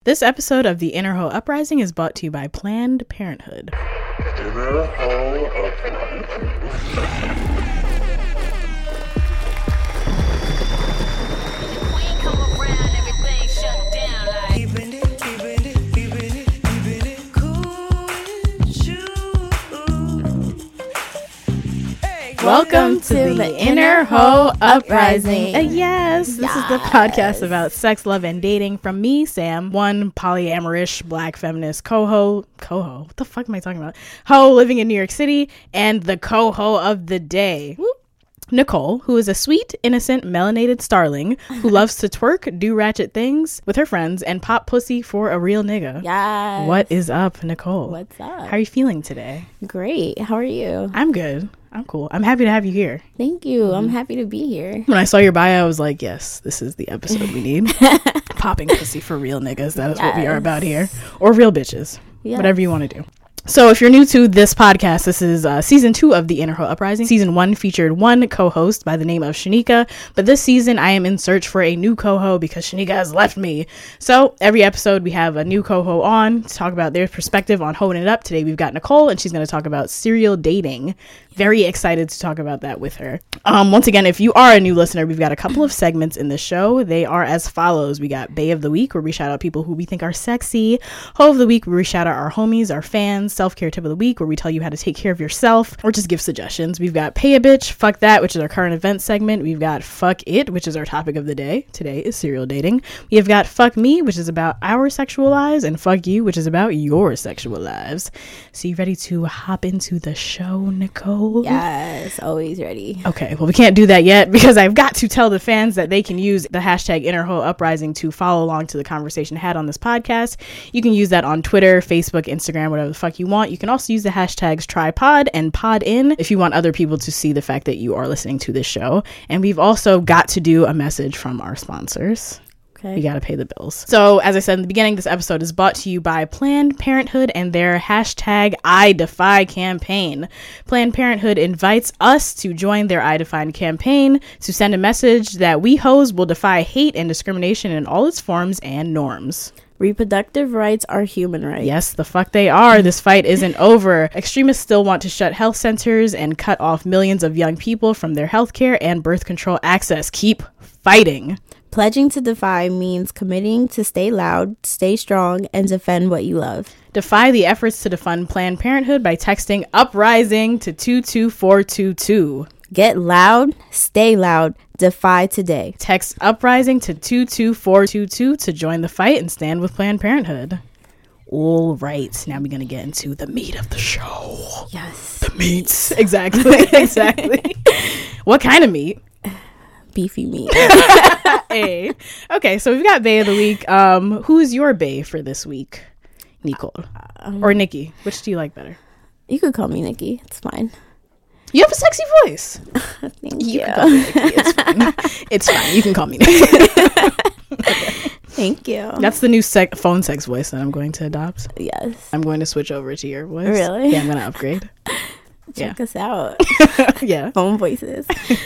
This episode of the Inner Hoe Uprising is brought to you by Planned Parenthood. Inner Hoe Uprising. Welcome to the Inner Hoe Uprising. Yes, this is the podcast about sex, love, and dating from me, Sam, one polyamorous black feminist what the fuck am I talking about? Hoe living in New York City, and the co-hoe of the day. Nicole, who is a sweet, innocent, melanated starling who loves to twerk, do ratchet things with her friends, and pop pussy for a real nigga. Yes. What is up, Nicole? What's up? How are you feeling today? Great. How are you? I'm good. I'm cool. I'm happy to have you here. Thank you. I'm happy to be here. When I saw your bio, I was like, yes, this is the episode we need. Popping pussy for real niggas. That is what we are about here. Or real bitches. Yes. Whatever you want to do. So if you're new to this podcast, this is season 2 of the Inner Hoe Uprising. Season 1 featured one co-host by the name of Shanika, but this season I am in search for a new co-host because Shanika has left me. So every episode we have a new co-host on to talk about their perspective on hoeing it up. Today we've got Nicole, and she's going to talk about serial dating. Very excited to talk about that with her. Once again, if you are a new listener, we've got a couple of segments in the show. They are as follows. We got Bae of the Week, where we shout out people who we think are sexy. Hoe of the Week, where we shout out our homies, our fans. Self-care tip of the week, where we tell you how to take care of yourself or just give suggestions. We've got Pay a Bitch, Fuck That, which is our current event segment. We've got Fuck It, which is our topic of the day. Today is serial dating. We have got Fuck Me, which is about our sexual lives, and Fuck You, which is about your sexual lives. So you ready to hop into the show, Nicole? Yes, always ready. Okay, well, we can't do that yet because I've got to tell the fans that they can use the hashtag Inner Hoe Uprising to follow along to the conversation had on this podcast. You can use that on Twitter, Facebook, Instagram, whatever the fuck you want. You can also use the hashtags TryPod and PodIn if you want other people to see the fact that you are listening to this show. And we've also got to do a message from our sponsors. Okay. We got to pay the bills. So as I said in the beginning, this episode is brought to you by Planned Parenthood and their hashtag I Defy campaign. Planned Parenthood invites us to join their I Defy campaign to send a message that we hoes will defy hate and discrimination in all its forms and norms. Reproductive rights are human rights. Yes, the fuck they are. This fight isn't over. Extremists still want to shut health centers and cut off millions of young people from their health care and birth control access. Keep fighting. Pledging to defy means committing to stay loud, stay strong, and defend what you love. Defy the efforts to defund Planned Parenthood by texting Uprising to 22422. Get loud, stay loud, defy today. Text Uprising to 22422 to join the fight and stand with Planned Parenthood. All right, now we're going to get into the meat of the show. Yes. The meats. Exactly. What kind of meat? Beefy meat. Hey. Okay, so we've got Bae of the Week. Who's your Bae for this week? Nicole. Or Nikki. Which do you like better? You could call me Nikki. It's fine. You have a sexy voice. Thank you. Can call me Nikki. It's fine. It's fine. You can call me Nikki. Okay. Thank you. That's the new phone sex voice that I'm going to adopt. Yes. I'm going to switch over to your voice. Really? Yeah, I'm going to upgrade. Check us out. Yeah. Phone voices.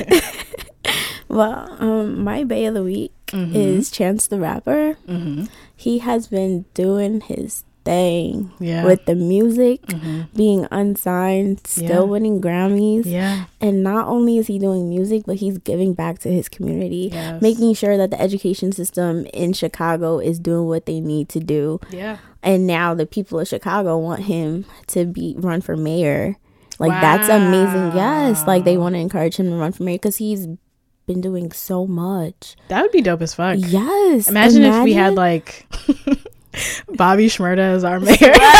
Well, my Bae of the Week is Chance the Rapper. Mm-hmm. He has been doing his thing with the music, being unsigned, still winning Grammys. Yeah. And not only is he doing music, but he's giving back to his community, making sure that the education system in Chicago is doing what they need to do. Yeah. And now the people of Chicago want him to run for mayor. Like, that's amazing. Yes. Like, they want to encourage him to run for mayor because he's been doing so much. That would be dope as fuck. Yes. Imagine if we had like Bobby Shmurda as our mayor.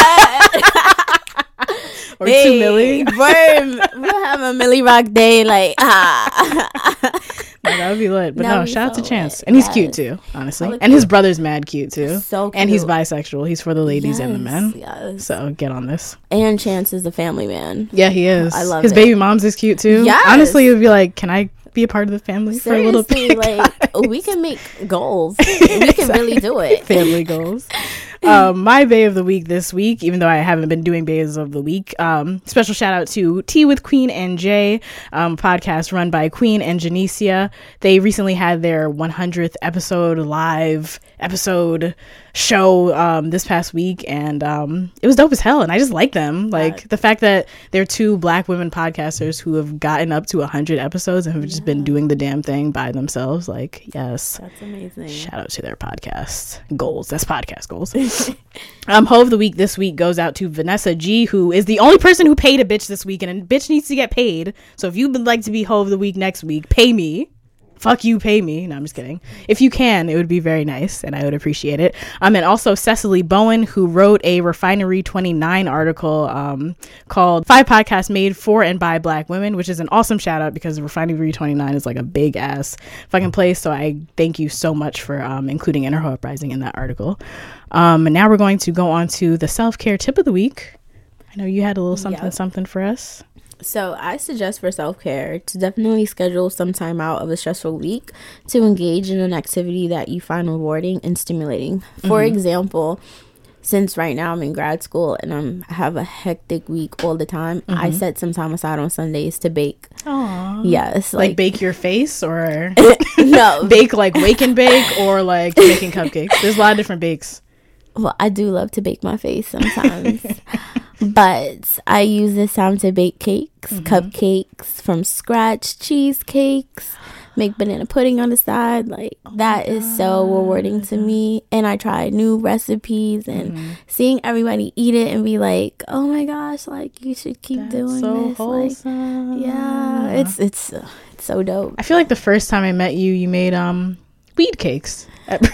Or 2 Milli. We'll have a Millie Rock day. Like, No, that would be lit. But no, shout out to Chance. And he's cute too, honestly. So and his brother's mad cute too. So cute. And he's bisexual. He's for the ladies and the men. Yes. So get on this. And Chance is the family man. Yeah, he is. I love his it. baby mom's is cute too. Yes. Honestly, it would be like, can I be a part of the family for a little bit? Like, we can make goals. We can really do it. Family goals. My Bae of the Week this week, even though I haven't been doing Baes of the Week, special shout out to Tea with Queen and Jay, podcast run by Queen and Janicia. They recently had their 100th live episode show this past week, and it was dope as hell, and I just like them. Like the fact that they're two Black women podcasters who have gotten up to 100 episodes and have just been doing the damn thing by themselves. Like, yes, that's amazing. Shout out to their podcast goals. That's podcast goals. Hoe of the week this week goes out to Vanessa G, who is the only person who paid a bitch this week, and a bitch needs to get paid. So if you would like to be Hoe of the week next week, pay me. Fuck you, pay me. No, I'm just kidding. If you can, it would be very nice, and I would appreciate it. And also Cecily Bowen, who wrote a Refinery 29 article called 5 Podcasts Made for and by Black Women, which is an awesome shout out because Refinery 29 is like a big ass fucking place. So I thank you so much for including Interho Uprising in that article. And now we're going to go on to the self-care tip of the week. I know you had a little something for us. So I suggest for self-care to definitely schedule some time out of a stressful week to engage in an activity that you find rewarding and stimulating. For example, since right now I'm in grad school and I have a hectic week all the time, I set some time aside on Sundays to bake. Aww. Yes. Like bake your face or no. Bake like wake and bake or like making cupcakes. There's a lot of different bakes. Well, I do love to bake my face sometimes. But I use this time to bake cakes, cupcakes from scratch, cheesecakes, make banana pudding on the side. Like, that is so rewarding to me. And I try new recipes and seeing everybody eat it and be like, oh my gosh, like, you should keep doing so this. Wholesome. Like, yeah, it's so dope. I feel like the first time I met you, you made weed cakes.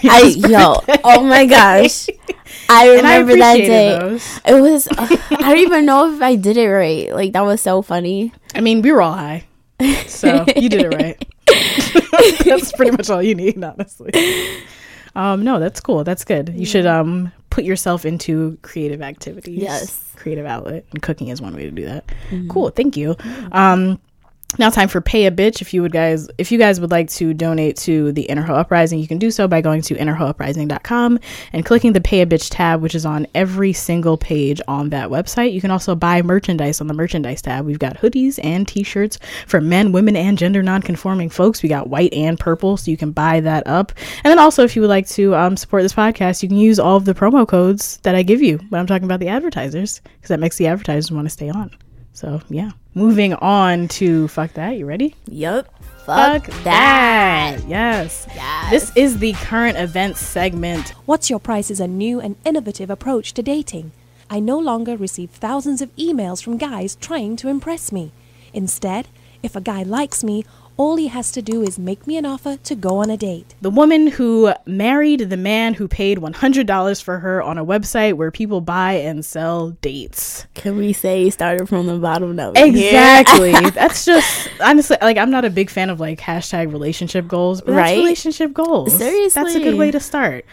Oh my gosh. I remember that day. Those. It was, I don't even know if I did it right. Like, that was so funny. I mean, we were all high. So you did it right. That's pretty much all you need, honestly. No, that's cool. That's good. You should put yourself into creative activities. Yes. Creative outlet. And cooking is one way to do that. Cool. Thank you. Now time for Pay a Bitch. If you guys would like to donate to the Interho Uprising, you can do so by going to interhouprising.com and clicking the Pay a Bitch tab, which is on every single page on that website. You can also buy merchandise on the merchandise tab. We've got hoodies and t-shirts for men, women, and gender non-conforming folks. We got white and purple, so you can buy that up. And then also, if you would like to support this podcast, you can use all of the promo codes that I give you when I'm talking about the advertisers, because that makes the advertisers want to stay on. So, yeah. Moving on to Fuck That. You ready? Yup. Fuck that. Yes. This is the current events segment. What's Your Price is a new and innovative approach to dating. I no longer receive thousands of emails from guys trying to impress me. Instead, if a guy likes me, all he has to do is make me an offer to go on a date. The woman who married the man who paid $100 for her on a website where people buy and sell dates. Can we say started from the bottom up? Exactly. That's just, honestly, like, I'm not a big fan of like hashtag relationship goals, but that's relationship goals. Seriously. That's a good way to start.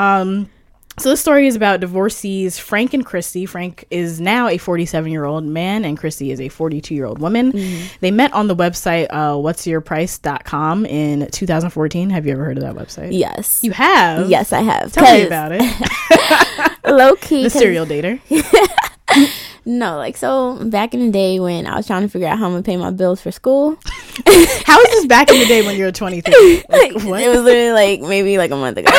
So this story is about divorcees Frank and Christy. Frank is now a 47-year-old man and Christy is a 42-year-old woman. They met on the website whatsyourprice.com in 2014. Have you ever heard of that website? Yes. You have? Yes, I have. Tell me about it. Low key. The serial dater. No, like, so back in the day when I was trying to figure out how I'm going to pay my bills for school. How is this back in the day when you were 23? Like, what? It was literally like maybe like a month ago.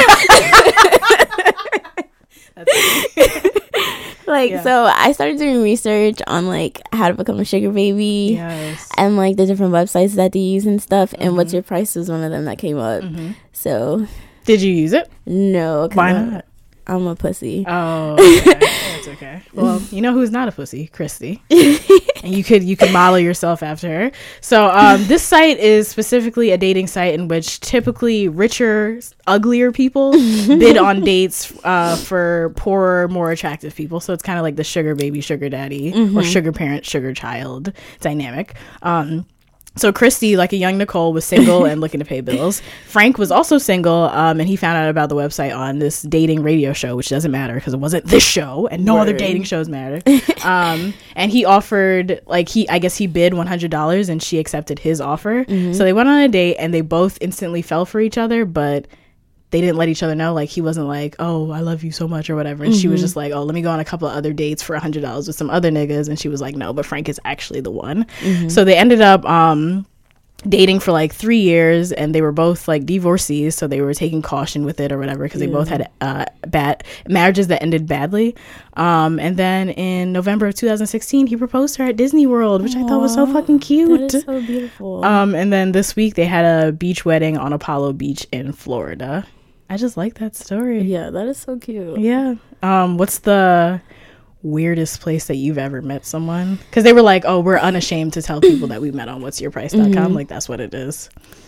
So I started doing research on like how to become a sugar baby and like the different websites that they use and stuff, and What's Your Price was one of them that came up. So did you use it? No. Why not? I'm a pussy. Oh, okay. That's okay. Well, you know who's not a pussy? Christy. And you could model yourself after her. So this site is specifically a dating site in which typically richer, uglier people bid on dates for poorer, more attractive people. So it's kind of like the sugar baby, sugar daddy, or sugar parent, sugar child dynamic. So Christy, like a young Nicole, was single and looking to pay bills. Frank was also single, and he found out about the website on this dating radio show, which doesn't matter because it wasn't this show, and no other dating shows mattered. And he offered, like, I guess he bid $100, and she accepted his offer. So they went on a date, and they both instantly fell for each other, but they didn't let each other know. Like, he wasn't like, oh, I love you so much or whatever. And she was just like, oh, let me go on a couple of other dates for $100 with some other niggas. And she was like, no, but Frank is actually the one. So they ended up dating for like 3 years, and they were both like divorcees, so they were taking caution with it or whatever, because they both had bad marriages that ended badly. And then in November of 2016, he proposed to her at Disney World, which I thought was so fucking cute. That is so beautiful. And then this week they had a beach wedding on Apollo Beach in Florida. I just like that story. Yeah, that is so cute. Yeah. What's the weirdest place that you've ever met someone? Because they were like, oh, we're unashamed to tell people that we met on whatsyourprice.com. Like, that's what it is.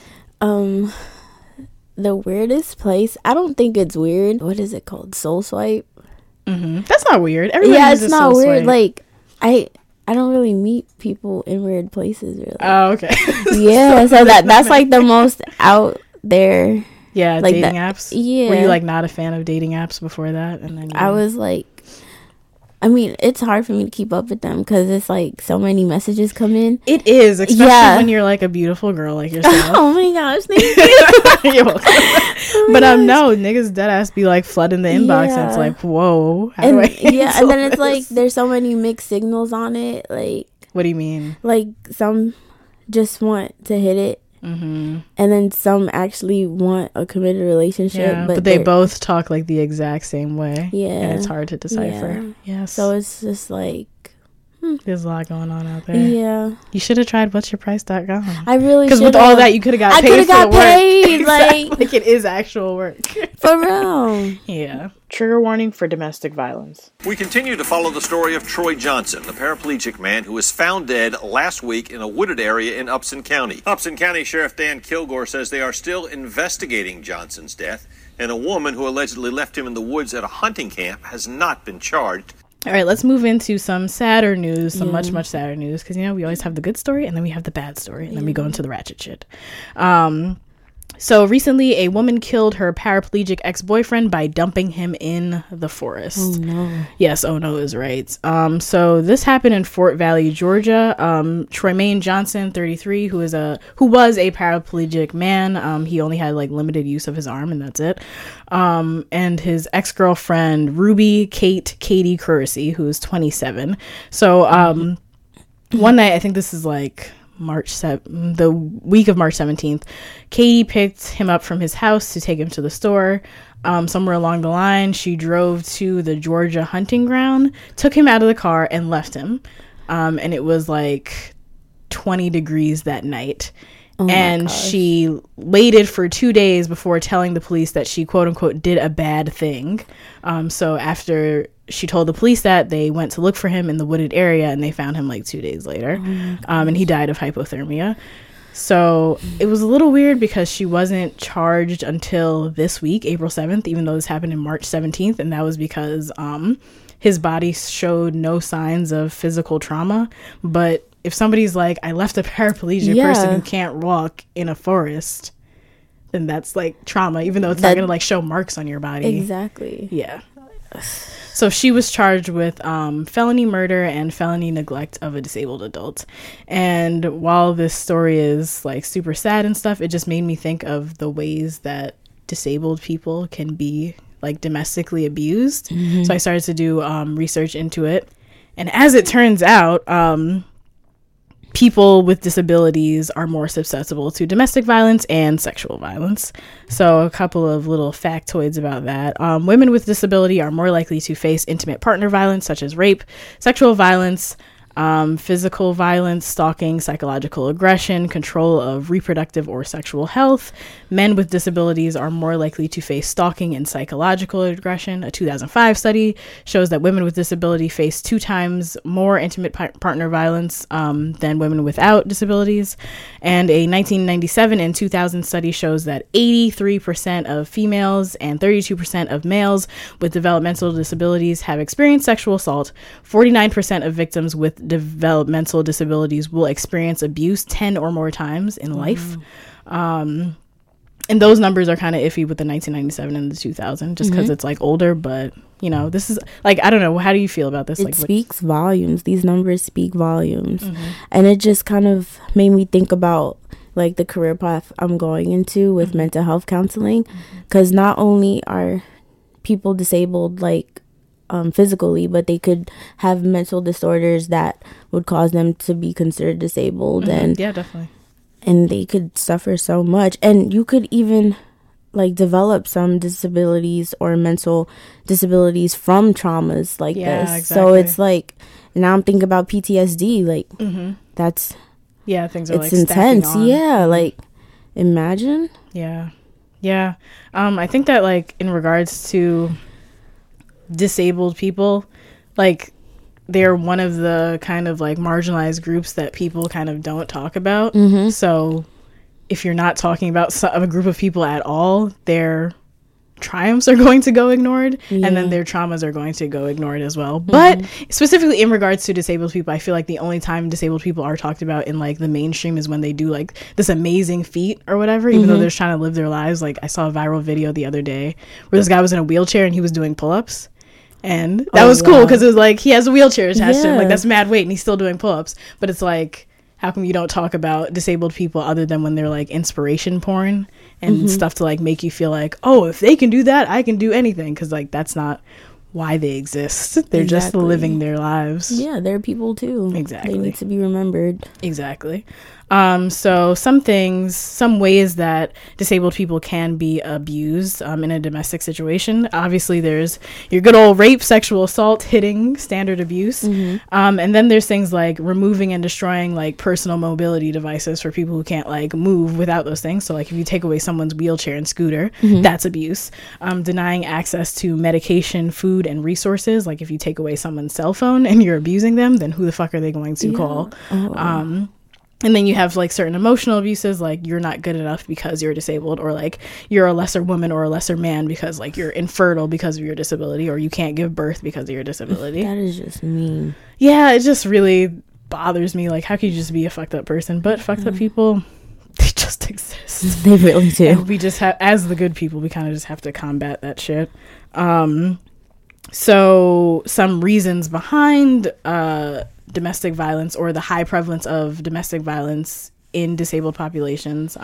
The weirdest place, I don't think it's weird. What is it called? Soul Swipe? That's not weird. Everybody uses it's not Soul weird. Swipe. Like, I don't really meet people in weird places, really. Oh, okay. Yeah, so that's like the most out there. Yeah, like dating apps. Yeah. Were you like not a fan of dating apps before that? And then I was like, I mean, it's hard for me to keep up with them because it's like so many messages come in. It is, especially when you're like a beautiful girl like yourself. Oh my gosh, thank you. You're welcome. But no, niggas deadass be like flooding the inbox, and it's like, whoa. And then it's like there's so many mixed signals on it. Like, what do you mean? Like, some just want to hit it. And then some actually want a committed relationship, but they both talk like the exact same way. Yeah, and it's hard to decipher. Yes, so it's just like there's a lot going on out there. Yeah, you should have tried whatsyourprice.com. I really because with all that you could have got paid for the work. Exactly. Like it is actual work for real. Yeah. Trigger warning for domestic violence. We continue to follow the story of Troy Johnson, the paraplegic man who was found dead last week in a wooded area in Upson County. Upson County Sheriff Dan Kilgore says they are still investigating Johnson's death, and a woman who allegedly left him in the woods at a hunting camp has not been charged. All right, let's move into some sadder news, some much sadder news, because, we always have the good story, and then we have the bad story, and then we go into the ratchet shit. So recently, a woman killed her paraplegic ex-boyfriend by dumping him in the forest. Oh, no. Yes, oh, no is right. So this happened in Fort Valley, Georgia. Troymaine Johnson, 33, who was a paraplegic man. He only had, like, limited use of his arm, and that's it. And his ex-girlfriend, Ruby Katie Kersey, who is 27. So one night, I think this is, like, the week of March 17th, Katie picked him up from his house to take him to the store. Somewhere along the line, she drove to the Georgia hunting ground, took him out of the car, and left him. And it was like 20 degrees that night. And she waited for 2 days before telling the police that she, quote unquote, did a bad thing. So after she told the police that, they went to look for him in the wooded area, and they found him like 2 days later. And he died of hypothermia. So it was a little weird because she wasn't charged until this week, April 7th, even though this happened in March 17th. And that was because his body showed no signs of physical trauma. But if somebody's like, I left a paraplegic person who can't walk in a forest, then that's like trauma, even though it's not going to like show marks on your body. Exactly. Yeah. So she was charged with felony murder and felony neglect of a disabled adult. And while this story is like super sad and stuff, it just made me think of the ways that disabled people can be like domestically abused. So I started to do research into it. And as it turns out, people with disabilities are more susceptible to domestic violence and sexual violence. So a couple of little factoids about that. Women with disability are more likely to face intimate partner violence, such as rape, sexual violence, physical violence, stalking, psychological aggression, control of reproductive or sexual health. Men with disabilities are more likely to face stalking and psychological aggression. A 2005 study shows that women with disability face 2 times more intimate partner violence than women without disabilities. And a 1997 and 2000 study shows that 83% of females and 32% of males with developmental disabilities have experienced sexual assault. 49% of victims with developmental disabilities will experience abuse 10 or more times in life. And those numbers are kind of iffy with the 1997 and the 2000 just because it's like older, but this is like, I don't know, how do you feel about this? It speaks volumes. These numbers speak volumes. And it just kind of made me think about like the career path I'm going into with mental health counseling, because not only are people disabled like physically, but they could have mental disorders that would cause them to be considered disabled. And yeah, definitely. and they could suffer so much, and you could even like develop some disabilities or mental disabilities from traumas like this. Exactly. So it's like, now I'm thinking about PTSD, like that's things are it's like intense on. Like imagine. I think that like in regards to disabled people, like they're one of the kind of like marginalized groups that people kind of don't talk about. So if you're not talking about a group of people at all, their triumphs are going to go ignored, and then their traumas are going to go ignored as well. But specifically in regards to disabled people, I feel like the only time disabled people are talked about in like the mainstream is when they do like this amazing feat or whatever, even though they're just trying to live their lives. Like I saw a viral video the other day where this guy was in a wheelchair and he was doing pull-ups. And that was cool because it was like he has a wheelchair attached to him. Like that's mad weight and he's still doing pull-ups. But it's like, how come you don't talk about disabled people other than when they're like inspiration porn and stuff to like make you feel like, oh, if they can do that, I can do anything? Because like that's not why they exist. They're just living their lives. Yeah, they're people too. Exactly. They need to be remembered. Exactly. So some ways that disabled people can be abused in a domestic situation. Obviously, there's your good old rape, sexual assault, hitting, standard abuse. And then there's things like removing and destroying like personal mobility devices for people who can't like move without those things. So like if you take away someone's wheelchair and scooter, that's abuse. Denying access to medication, food, and resources. Like if you take away someone's cell phone and you're abusing them, then who the fuck are they going to call? And then you have like certain emotional abuses, like you're not good enough because you're disabled, or like you're a lesser woman or a lesser man because like you're infertile because of your disability, or you can't give birth because of your disability. That is just mean. Yeah, it just really bothers me. Like, how can you just be a fucked up person? But fucked up people, they just exist. They really do. And we just have, as the good people, we kind of just have to combat that shit. So some reasons behind domestic violence, or the high prevalence of domestic violence in disabled populations.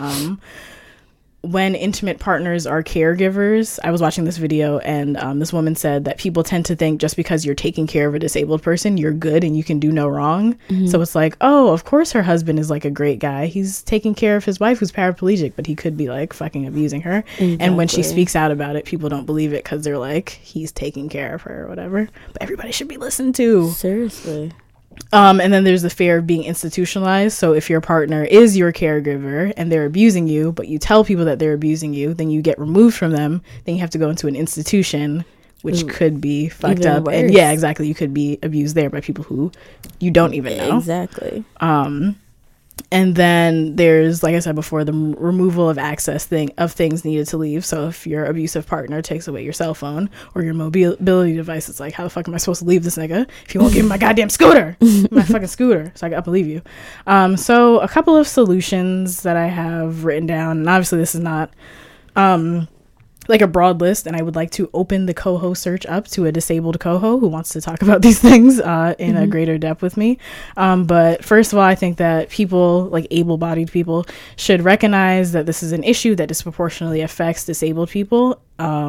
When intimate partners are caregivers, I was watching this video and this woman said that people tend to think just because you're taking care of a disabled person, you're good and you can do no wrong. So it's like, oh, of course her husband is like a great guy. He's taking care of his wife who's paraplegic, but he could be like fucking abusing her. Exactly. And when she speaks out about it, people don't believe it because they're like, he's taking care of her or whatever. But everybody should be listened to. Seriously. And then there's the fear of being institutionalized. So if your partner is your caregiver and they're abusing you, but you tell people that they're abusing you, then you get removed from them. Then you have to go into an institution, which could be fucked up. Worse. And yeah, exactly. You could be abused there by people who you don't even know. Exactly. And then there's, like I said before, the removal of access of things needed to leave. So if your abusive partner takes away your cell phone or your mobility device, it's like, how the fuck am I supposed to leave this nigga if you won't give me my goddamn scooter? My fucking scooter. So I believe you. So a couple of solutions that I have written down, and obviously this is not like a broad list, and I would like to open the coho search up to a disabled coho who wants to talk about these things in a greater depth with me. But first of all, I think that people, like able-bodied people, should recognize that this is an issue that disproportionately affects disabled people,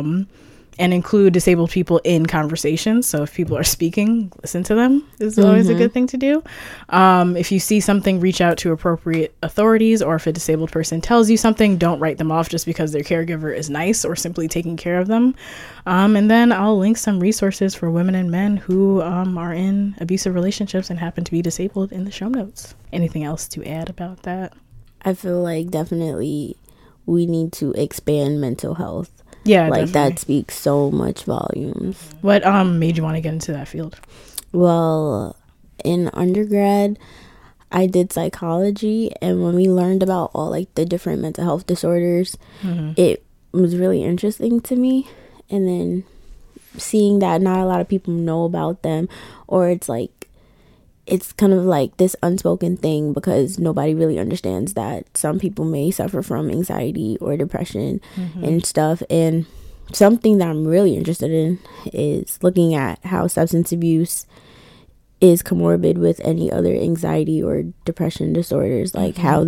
and include disabled people in conversations. So if people are speaking, listen to them is always a good thing to do. If you see something, reach out to appropriate authorities, or if a disabled person tells you something, don't write them off just because their caregiver is nice or simply taking care of them. And then I'll link some resources for women and men who are in abusive relationships and happen to be disabled in the show notes. Anything else to add about that? I feel like definitely we need to expand mental health. Yeah, like definitely. That speaks so much volumes. What made you want to get into that field? Well, in undergrad, I did psychology, and when we learned about all like the different mental health disorders, it was really interesting to me. And then seeing that not a lot of people know about them, or it's like it's kind of like this unspoken thing because nobody really understands that some people may suffer from anxiety or depression and stuff. And something that I'm really interested in is looking at how substance abuse is comorbid with any other anxiety or depression disorders, like how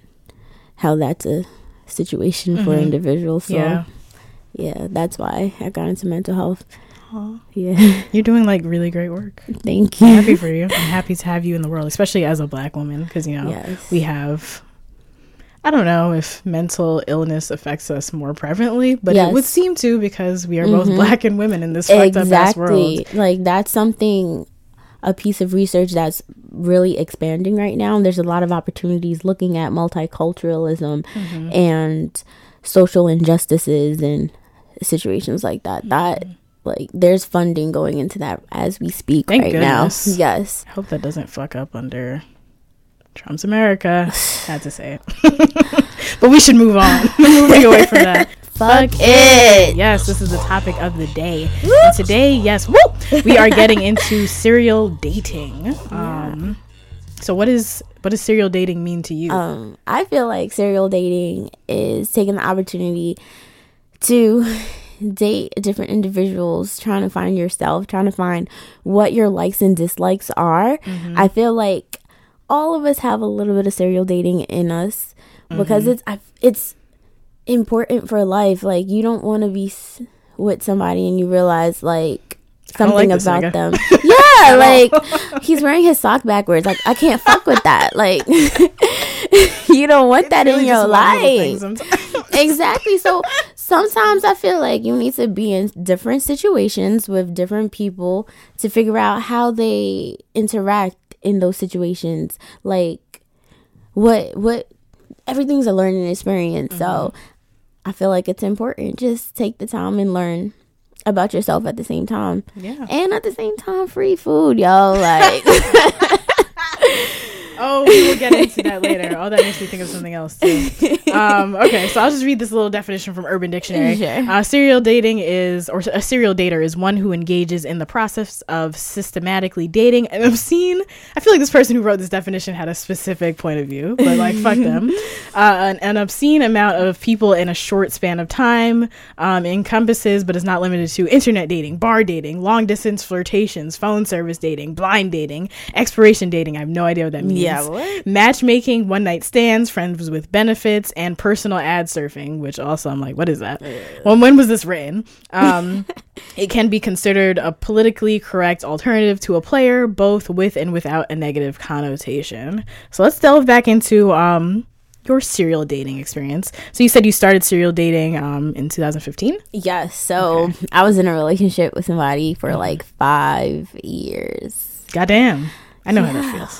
that's a situation for individuals. So yeah, that's why I got into mental health. Aww. Yeah, you're doing like really great work. Thank you. I'm happy for you. I'm happy to have you in the world, especially as a Black woman, because you know we have I don't know if mental illness affects us more prevalently, but Yes. it would seem to, because we are both black and women in this fucked up ass world. Like, that's something, a piece of research that's really expanding right now. And there's a lot of opportunities looking at multiculturalism and social injustices and situations like that. That, like, there's funding going into that as we speak. Thank right goodness. now. Yes. I hope that doesn't fuck up under Trump's America. Had to say it. But we should move on. Moving away from that. Fuck it. Yes, this is the topic of the day. And today, yes, we are getting into serial dating. So what does serial dating mean to you? I feel like serial dating is taking the opportunity to date different individuals, trying to find yourself, trying to find what your likes and dislikes are. I feel like all of us have a little bit of serial dating in us because it's important for life. Like, you don't want to be with somebody and you realize, like, something like about them. Yeah, like, he's wearing his sock backwards. Like, I can't fuck with that. Like, you don't want that in your life. Exactly. So sometimes I feel like you need to be in different situations with different people to figure out how they interact in those situations. Like, what everything's a learning experience. So I feel like it's important. Just take the time and learn about yourself at the same time. Yeah. And at the same time, free food, yo. Like, Oh, we will get into that later. Oh, that makes me think of something else too. Okay, so I'll just read this little definition from Urban Dictionary. Sure. Serial dating is, or a serial dater is one who engages in the process of systematically dating an obscene. I feel like this person who wrote this definition had a specific point of view, but like, fuck them. An obscene amount of people in a short span of time, encompasses but is not limited to internet dating, bar dating, long distance flirtations, phone service dating, blind dating, expiration dating. I have no idea what that means. Yeah, what? Matchmaking, one night stands, friends with benefits, and personal ad surfing, which also I'm like, what is that? Well, when was this written? It can be considered a politically correct alternative to a player, both with and without a negative connotation. So let's delve back into your serial dating experience. So you said you started serial dating in 2015? yes. So I was in a relationship with somebody for like 5 years. Goddamn. I know how that feels.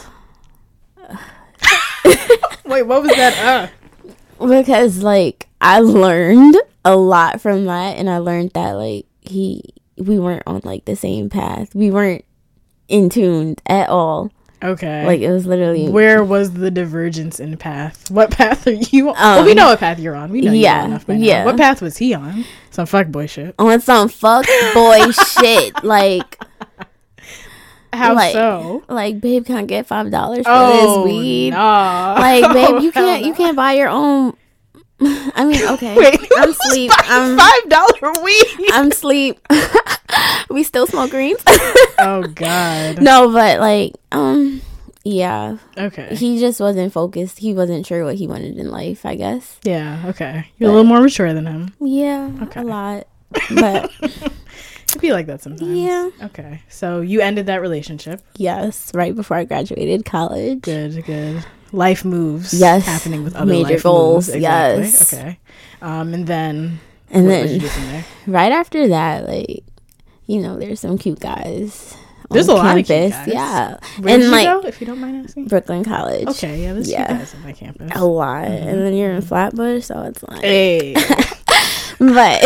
Wait, what was that? Because, like, I learned a lot from that, and I learned that, like, we weren't on, like, the same path. We weren't in tune at all. Okay. Like, it was literally... Where was the divergence in path? What path are you on? Well, we know what path you're on. We know you're on enough by now. What path was he on? Some fuckboy shit. On some fuckboy shit. Like... How like, so? Like, babe, can I get $5 for Oh, this weed? nah. Like, babe, you can't buy your own... I mean, okay. Wait, I'm sleep. I'm $5 weed. I'm sleep. We still smoke greens. Oh God. No, but like, yeah. Okay. He just wasn't focused. He wasn't sure what he wanted in life, I guess. Yeah. Okay. You're a little more mature than him. Yeah, Okay. a lot. But It'd be like that sometimes. Yeah. Okay. So you ended that relationship. yes, right before I graduated college. Good. Life moves. Yes. Happening with other Major life goals, moves. Exactly. yes. Okay. And then. And what then did you do from there? right after that, like, you know, there's some cute guys. There's on a lot of campus. cute guys. Yeah. Where And did like you go, if you don't mind asking? Brooklyn College. Okay. Yeah. There's Yeah. cute guys on my campus. A lot. And then you're in Flatbush, so it's like Hey. but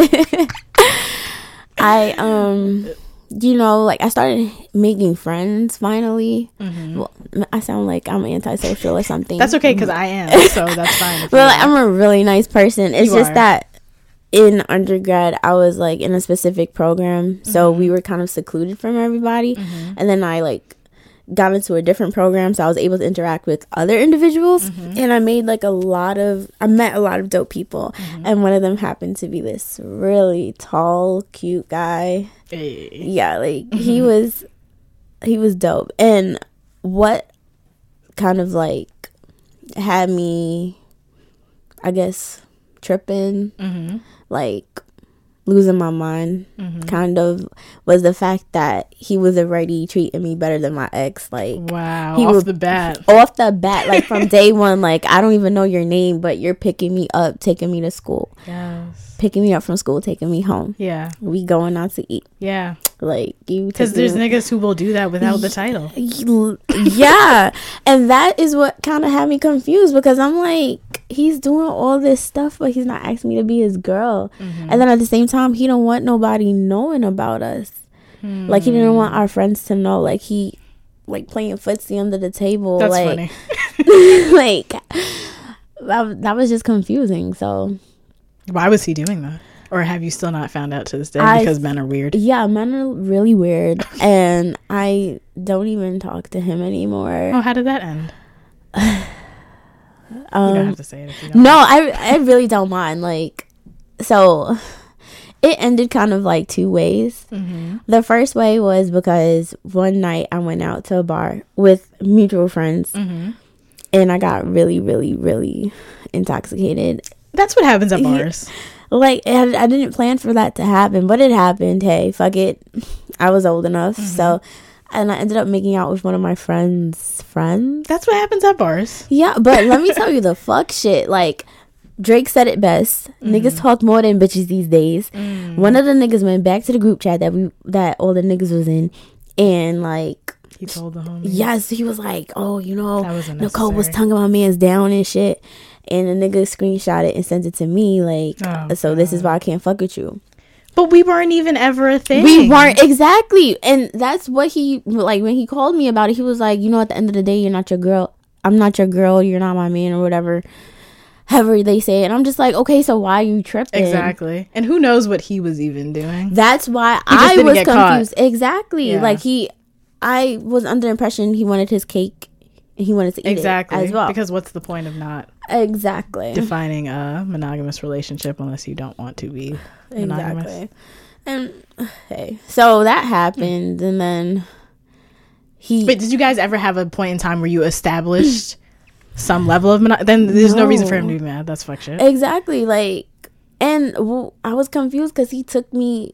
I you know, like, I started making friends finally. Well, I sound like I'm antisocial or something. That's okay, because I am, so that's fine. if Well, you like, I'm a really nice person. It's You just are. that in undergrad I was like in a specific program, so we were kind of secluded from everybody. And then I like got into a different program, so I was able to interact with other individuals, and I met a lot of dope people. And one of them happened to be this really tall, cute guy. Hey. Yeah, like he was dope. And what kind of like had me, I guess, tripping, like losing my mind kind of was the fact that he was already treating me better than my ex. Like, wow, he off the bat, like from day one. Like, I don't even know your name, but you're picking me up, taking me to school. Yes. Picking me up from school, taking me home. Yeah. We going out to eat. Yeah. Like, you, because there's niggas who will do that without the title. Yeah. And that is what kind of had me confused, because I'm like, he's doing all this stuff, but he's not asking me to be his girl. And then at the same time, he don't want nobody knowing about us. Like, he didn't want our friends to know. Like, he like playing footsie under the table. That's like, funny. Like, that was just confusing. So why was he doing that? Or have you still not found out to this day? Because men are weird. Yeah, men are really weird. And I don't even talk to him anymore. Oh, how did that end? You don't have to say it if you don't. No, I really don't mind. Like, so it ended kind of like two ways. The first way was because one night I went out to a bar with mutual friends. And I got really, really, really intoxicated. That's what happens at bars. Like, I didn't plan for that to happen, but it happened. Hey, fuck it. I was old enough. So, and I ended up making out with one of my friends. That's what happens at bars. Yeah, but let me tell you the fuck shit. Like, Drake said it best. Niggas talk more than bitches these days. One of the niggas went back to the group chat that all the niggas was in, and like, he told the homies. Yes, he was like, oh, you know, Nicole was tonguing my man's down and shit. And the nigga screenshot it and sent it to me, like, so this is why I can't fuck with you. But we weren't even ever a thing. We weren't, exactly. And that's what he, like, when he called me about it, he was like, you know, at the end of the day, you're not your girl. I'm not your girl. You're not my man, or whatever. However they say it. And I'm just like, okay, so why are you tripping? Exactly. And who knows what he was even doing? That's why I was confused. Caught. Exactly. Yeah. Like, I was under the impression he wanted his cake. He wanted to eat it as well. Because what's the point of not defining a monogamous relationship unless you don't want to be monogamous? Exactly. And hey, so that happened, and then But did you guys ever have a point in time where you established some level of then there's no reason for him to be mad. That's fuck shit. Exactly. Like, and I was confused because he took me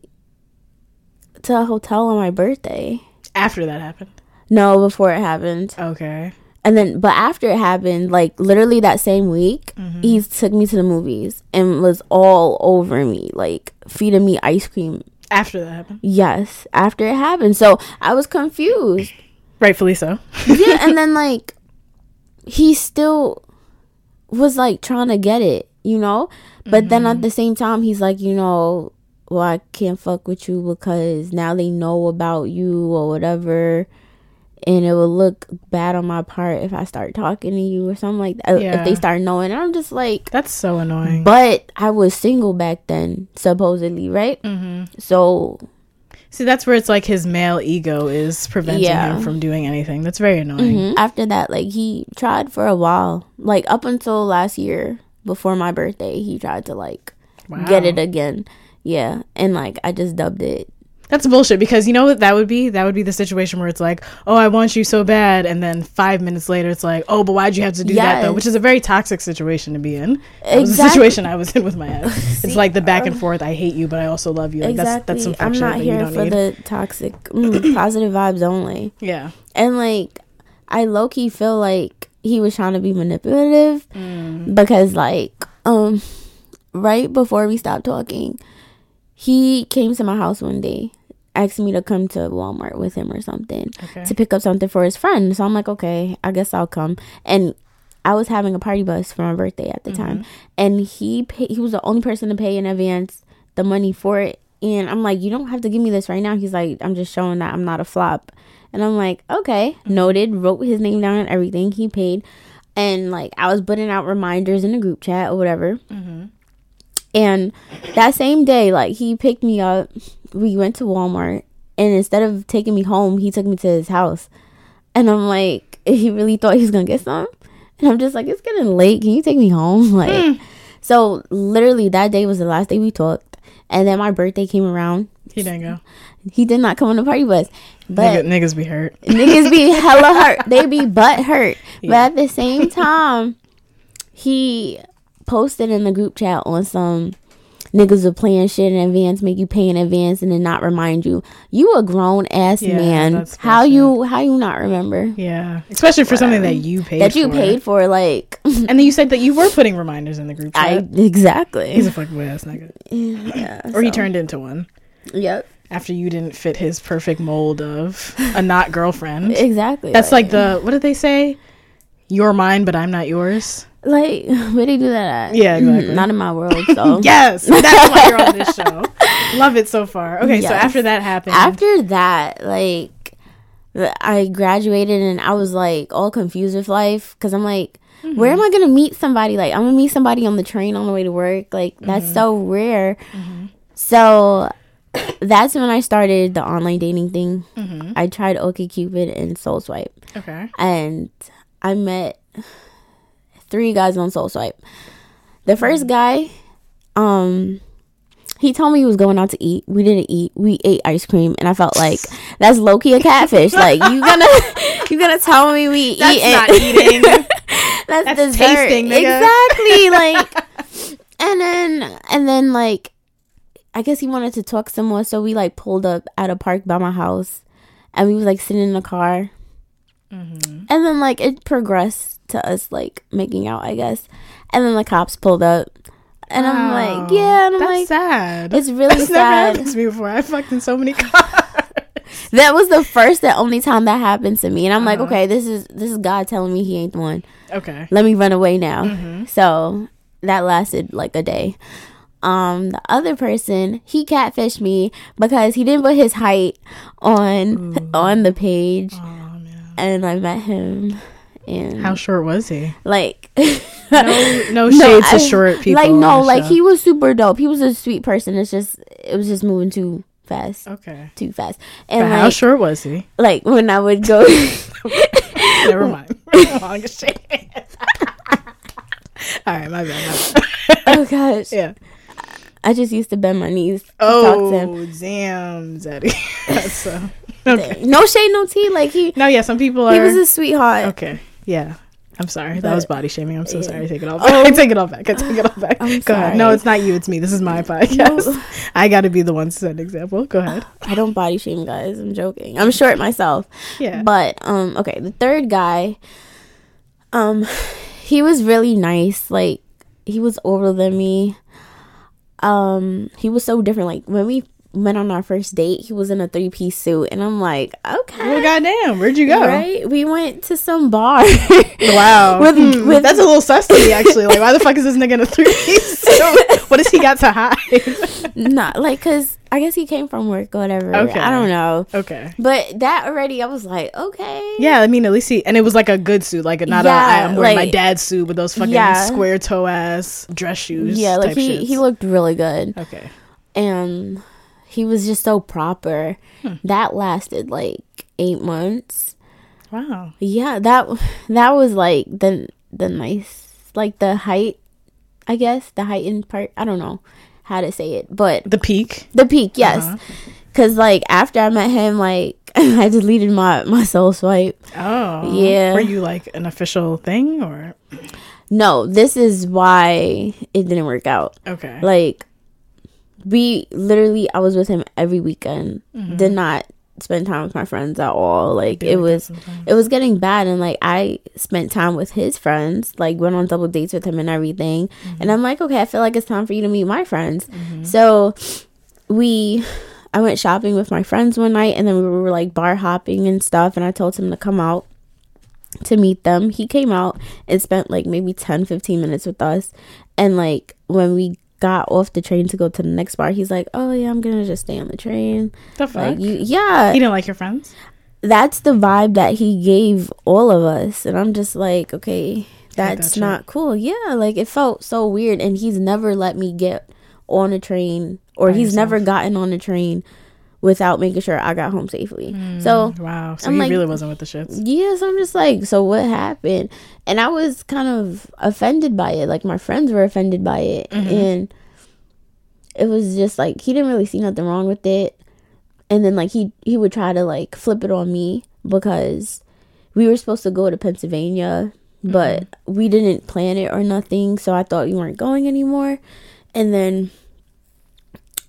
to a hotel on my birthday. After that happened? No, before it happened. Okay. And then, but after it happened, like, literally that same week, he took me to the movies and was all over me, like, feeding me ice cream. After that happened? Yes, after it happened. So, I was confused. Rightfully so. Yeah, and then, like, he still was, like, trying to get it, you know? But then at the same time, he's like, you know, well, I can't fuck with you because now they know about you or whatever. And it will look bad on my part if I start talking to you or something like that. Yeah. If they start knowing. And I'm just like... That's so annoying. But I was single back then, supposedly, right? So... See, that's where it's like his male ego is preventing him from doing anything. That's very annoying. After that, like, he tried for a while. Like, up until last year, before my birthday, he tried to, like, get it again. Yeah. And, like, I just dubbed it. That's bullshit, because you know what that would be? That would be the situation where it's like, oh, I want you so bad, and then 5 minutes later it's like, oh, but why'd you have to do that though? Which is a very toxic situation to be in. That was the situation I was in with my ex. See, it's like the back and forth, I hate you, but I also love you. Like, that's some fuck shit that you don't need. I'm not here for the toxic, positive vibes only. Yeah. And like, I low-key feel like he was trying to be manipulative because like, right before we stopped talking, he came to my house one day, asked me to come to Walmart with him or something to pick up something for his friend. So I'm like, okay, I guess I'll come. And I was having a party bus for my birthday at the time. And he was the only person to pay in advance the money for it. And I'm like, you don't have to give me this right now. He's like, I'm just showing that I'm not a flop. And I'm like, okay, noted, wrote his name down and everything. He paid. And like, I was putting out reminders in the group chat or whatever. And that same day, like, he picked me up. We went to Walmart. And instead of taking me home, he took me to his house. And I'm like, he really thought he was going to get some? And I'm just like, it's getting late. Can you take me home? Like, so literally that day was the last day we talked. And then my birthday came around. He didn't go. He did not come on the party bus. But niggas be hurt. Niggas be hella hurt. They be butt hurt. Yeah. But at the same time, he posted in the group chat on some niggas would plan shit in advance, make you pay in advance, and then not remind you. You a grown ass man. How you not remember? Yeah, especially for something that you paid for. Like, and then you said that you were putting reminders in the group chat. Exactly. He's a fucking ass nigga. Yeah, or he turned into one. Yep. After you didn't fit his perfect mold of a not girlfriend. Exactly. That's like the, what did they say? You're mine, but I'm not yours. Like, where they do that at? Yeah, exactly. Not in my world, so. Yes, that's why you're on this show. Love it so far. Okay, yes. So after that happened. After that, like, I graduated and I was, like, all confused with life. Because I'm like, where am I going to meet somebody? Like, I'm going to meet somebody on the train on the way to work. Like, that's so rare. So that's when I started the online dating thing. I tried OkCupid and Soul Swipe. Okay. And I met 3 guys on Soul Swipe. The first guy, he told me he was going out to eat. We didn't eat. We ate ice cream, and I felt like that's low key a catfish. Like you gonna tell me we eat? That's not eating. that's dessert. Tasting, nigga. Exactly. Like, and then like, I guess he wanted to talk some more, so we like pulled up at a park by my house, and we was like sitting in the car, and then like it progressed to us like making out, I guess, and then the cops pulled up. And I'm like, yeah, and I'm that's like, sad. It's really that's sad. Never happened to me before. I fucked in so many cars. That was the first and only time that happened to me, and I'm like, okay, this is God telling me he ain't the one. Okay, let me run away now. So that lasted like a day. The other person, he catfished me because he didn't put his height on the page, and I met him. And how short was he? Like, no shade to short people. Like, no, like he was super dope. He was a sweet person. It was just moving too fast. Okay, too fast. And but like, how short was he? Like when I would go. Never mind. Long shade. All right, my bad. Oh gosh. Yeah. I just used to bend my knees to talk to him. Damn, Zaddy. That's okay. No shade, no tea. Like some people are. He was a sweetheart. Okay, yeah. I'm sorry. That was body shaming. I'm so sorry. Take it all back. I take it all back. Go ahead. No, it's not you. It's me. This is my podcast. No. I got to be the one to set an example. Go ahead. I don't body shame, guys. I'm joking. I'm short myself. Yeah. But okay. The third guy, he was really nice. Like he was older than me. He was so different. Like when we went on our first date, he was in a 3-piece suit, and I'm like, okay. Well, goddamn, where'd you go? Right? We went to some bar. Wow. with that's a little sus to me, actually. Like, why the fuck is this nigga in a 3-piece suit? What does he got to hide? Not like, cause I guess he came from work or whatever. Okay. I don't know. Okay. But that already, I was like, okay. Yeah, I mean, at least and it was like a good suit, like not I'm wearing my dad's suit with those fucking square toe ass dress shoes. Yeah, like he looked really good. Okay. And he was just so proper. That lasted like 8 months. Wow. Yeah, that was like the nice, like the height, I guess, the heightened part. I don't know how to say it, but the peak, yes. Because like after I met him, like I deleted my Soul Swipe. Oh yeah. Were you like an official thing or? No, this is why it didn't work out. Okay. Like I was with him every weekend. Did not spend time with my friends at all. Like it was getting bad, and like I spent time with his friends, like went on double dates with him and everything. And I'm like, okay, I feel like it's time for you to meet my friends. So I went shopping with my friends one night, and then we were like bar hopping and stuff, and I told him to come out to meet them. He came out and spent like maybe 10-15 minutes with us, and like when we got off the train to go to the next bar, he's like, oh yeah, I'm gonna just stay on the train. The fuck? Like, yeah. He didn't like your friends? That's the vibe that he gave all of us, and I'm just like, okay, that's not cool. Yeah, like it felt so weird, and he's never let me get on a train, or he's never gotten on a train without making sure I got home safely. So wow, so I'm he like, really wasn't with the shits. Yes, I'm just like, so what happened? And I was kind of offended by it. Like my friends were offended by it, and it was just like he didn't really see nothing wrong with it. And then like he would try to like flip it on me because we were supposed to go to Pennsylvania, but we didn't plan it or nothing. So I thought you weren't going anymore. And then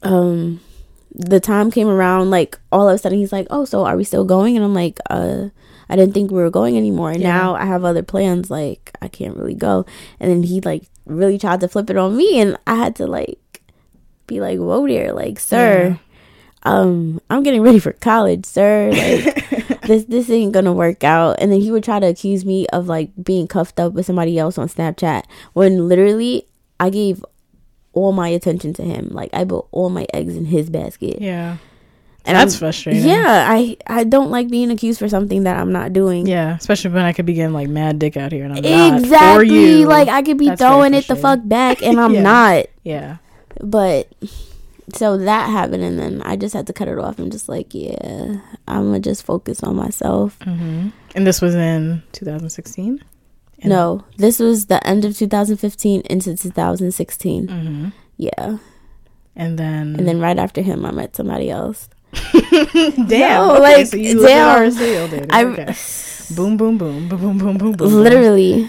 the time came around, like all of a sudden he's like, oh, so are we still going? And I'm like, I didn't think we were going anymore. And now I have other plans, like I can't really go. And then he like really tried to flip it on me, and I had to like be like, whoa there, like, sir, I'm getting ready for college, sir, like this ain't gonna work out. And then he would try to accuse me of like being cuffed up with somebody else on Snapchat, when literally I gave all my attention to him. Like I put all my eggs in his basket. Yeah. And that's frustrating. Yeah, I don't like being accused for something that I'm not doing. Yeah, especially when I could be getting like mad dick out here and I'm exactly. not for you. Like I could be throwing it the fuck back and I'm not. Yeah. But so that happened, and then I just had to cut it off. I'm just like, yeah, I'm gonna just focus on myself. Mm-hmm. And this was in 2016? No, this was the end of 2015 into 2016. Mm-hmm. Yeah. And then right after him, I met somebody else. Damn. No, okay, like, so you damn. are a serial dater. Okay. Boom, boom, boom, boom, boom, boom, boom, boom. Literally.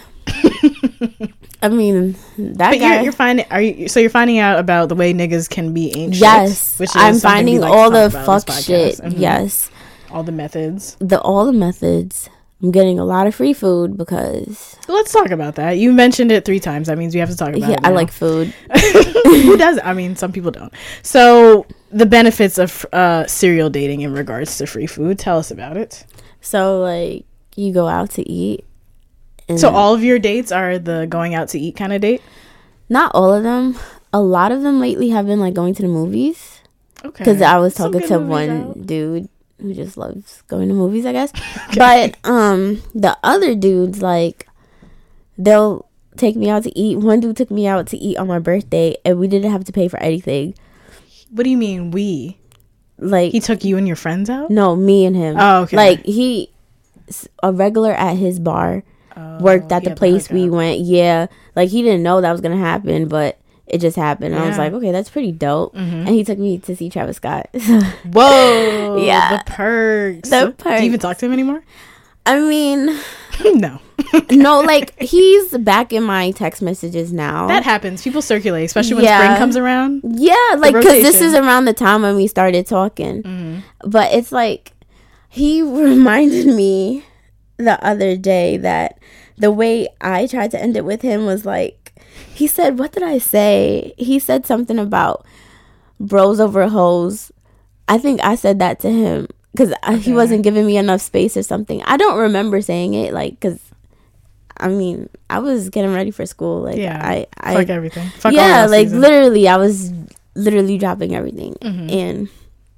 I mean, that but guy. You're finding out about the way niggas can be ain't shit. Yes, which is I'm finding all the fuck shit. Mm-hmm. Yes, all the methods. All the methods. I'm getting a lot of free food because. Let's talk about that. You mentioned it 3 times. That means we have to talk about it. Yeah, I like food. Who does? I mean, some people don't. So the benefits of serial dating in regards to free food. Tell us about it. So like, you go out to eat. So all of your dates are the going out to eat kind of date? Not all of them. A lot of them lately have been like going to the movies. Okay. Because I was talking to one dude who just loves going to movies, I guess. Okay. But the other dudes, like, they'll take me out to eat. One dude took me out to eat on my birthday, and we didn't have to pay for anything. What do you mean we? Like, he took you and your friends out? No, me and him. Oh, okay. Like, he a regular at his bar. Worked at the place we went. Yeah, like he didn't know that was gonna happen, but it just happened. And I was like, okay, that's pretty dope. Mm-hmm. And he took me to see Travis Scott. Whoa, yeah, the perks. Do you even talk to him anymore? I mean, no. No, like he's back in my text messages now. That happens. People circulate, especially when spring comes around. Yeah, like because this is around the time when we started talking. Mm-hmm. But it's like he reminded me the other day that the way I tried to end it with him was like, he said, what did I say? He said something about bros over hoes. I think I said that to him because he wasn't giving me enough space or something. I don't remember saying it, like, because I mean, I was getting ready for school. Like, I fuck everything. Fuck yeah, all like season. literally, I was literally dropping everything. Mm-hmm. And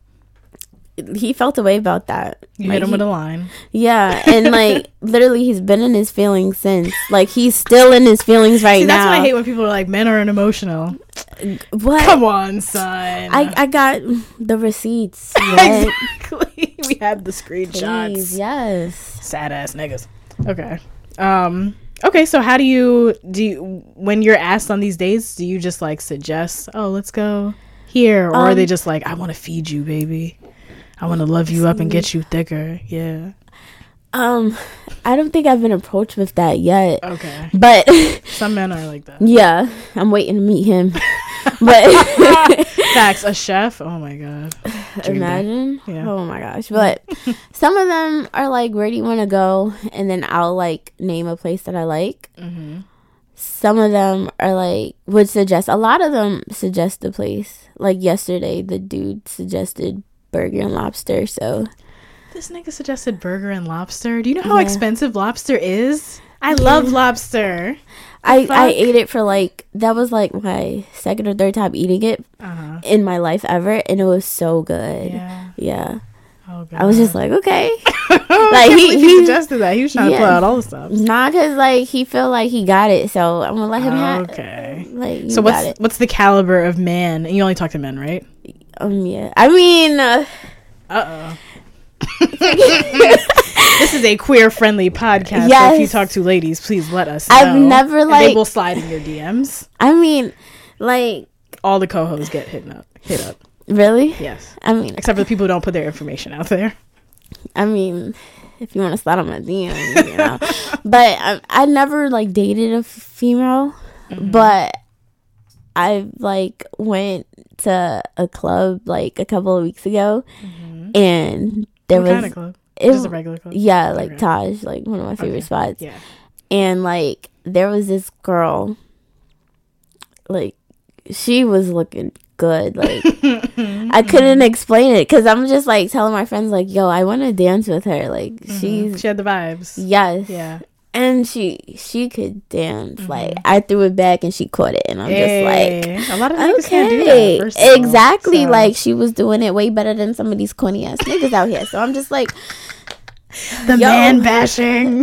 he felt a way about that. You hit him with a line. Yeah, and like literally he's been in his feelings since. Like he's still in his feelings right now. That's what I hate when people are like, men are unemotional. What? Come on, son. I got the receipts. Exactly. We have the screenshots. Please, yes. Sad ass niggas. Okay. Okay, so how do you when you're asked on these dates, do you just like suggest, oh, let's go here, or are they just like, I want to feed you, baby? I want to love you up and get you thicker. Yeah. I don't think I've been approached with that yet. Okay. But some men are like that. Yeah. I'm waiting to meet him. But facts, a chef. Oh my god. Imagine. Yeah. Oh my gosh. But some of them are like, where do you want to go? And then I'll like name a place that I like. Mm-hmm. Some of them are like, would suggest, a lot of them suggest the place. Like yesterday, the dude suggested Burger and Lobster. So this nigga suggested Burger and Lobster. Do you know how expensive lobster is? I love lobster. I ate it for like, that was like my second or third time eating it in my life ever, and it was so good. Yeah. Oh, God. I was just like, okay. Like he suggested that. He was trying to pull out all the stuff. Nah, because like he feel like he got it, so I'm gonna let him have. Okay. Like, so what's the caliber of man? And you only talk to men, right? Yeah. I mean. This is a queer-friendly podcast. Yes. So if you talk to ladies, please let us know. I've never like. And they will slide in your DMs. I mean, like. All the co-hosts get hit up. Really? Yes. I mean, except for the people who don't put their information out there. I mean, if you want to slide on my DM, you know. But I never like dated a female, but I like went to a club like a couple of weeks ago, and there what was kind of club? Just a regular club? Yeah, like Taj, like one of my favorite spots. Yeah. And like there was this girl, like she was looking good. Like I couldn't explain it because I'm just like telling my friends like, yo, I want to dance with her. Like she had the vibes. Yes. Yeah. And she could dance. Like I threw it back and she caught it, and I'm just like, a lot of niggas can't do that. First of all. Exactly. So. Like she was doing it way better than some of these corny ass niggas out here. So I'm just like, the man bashing.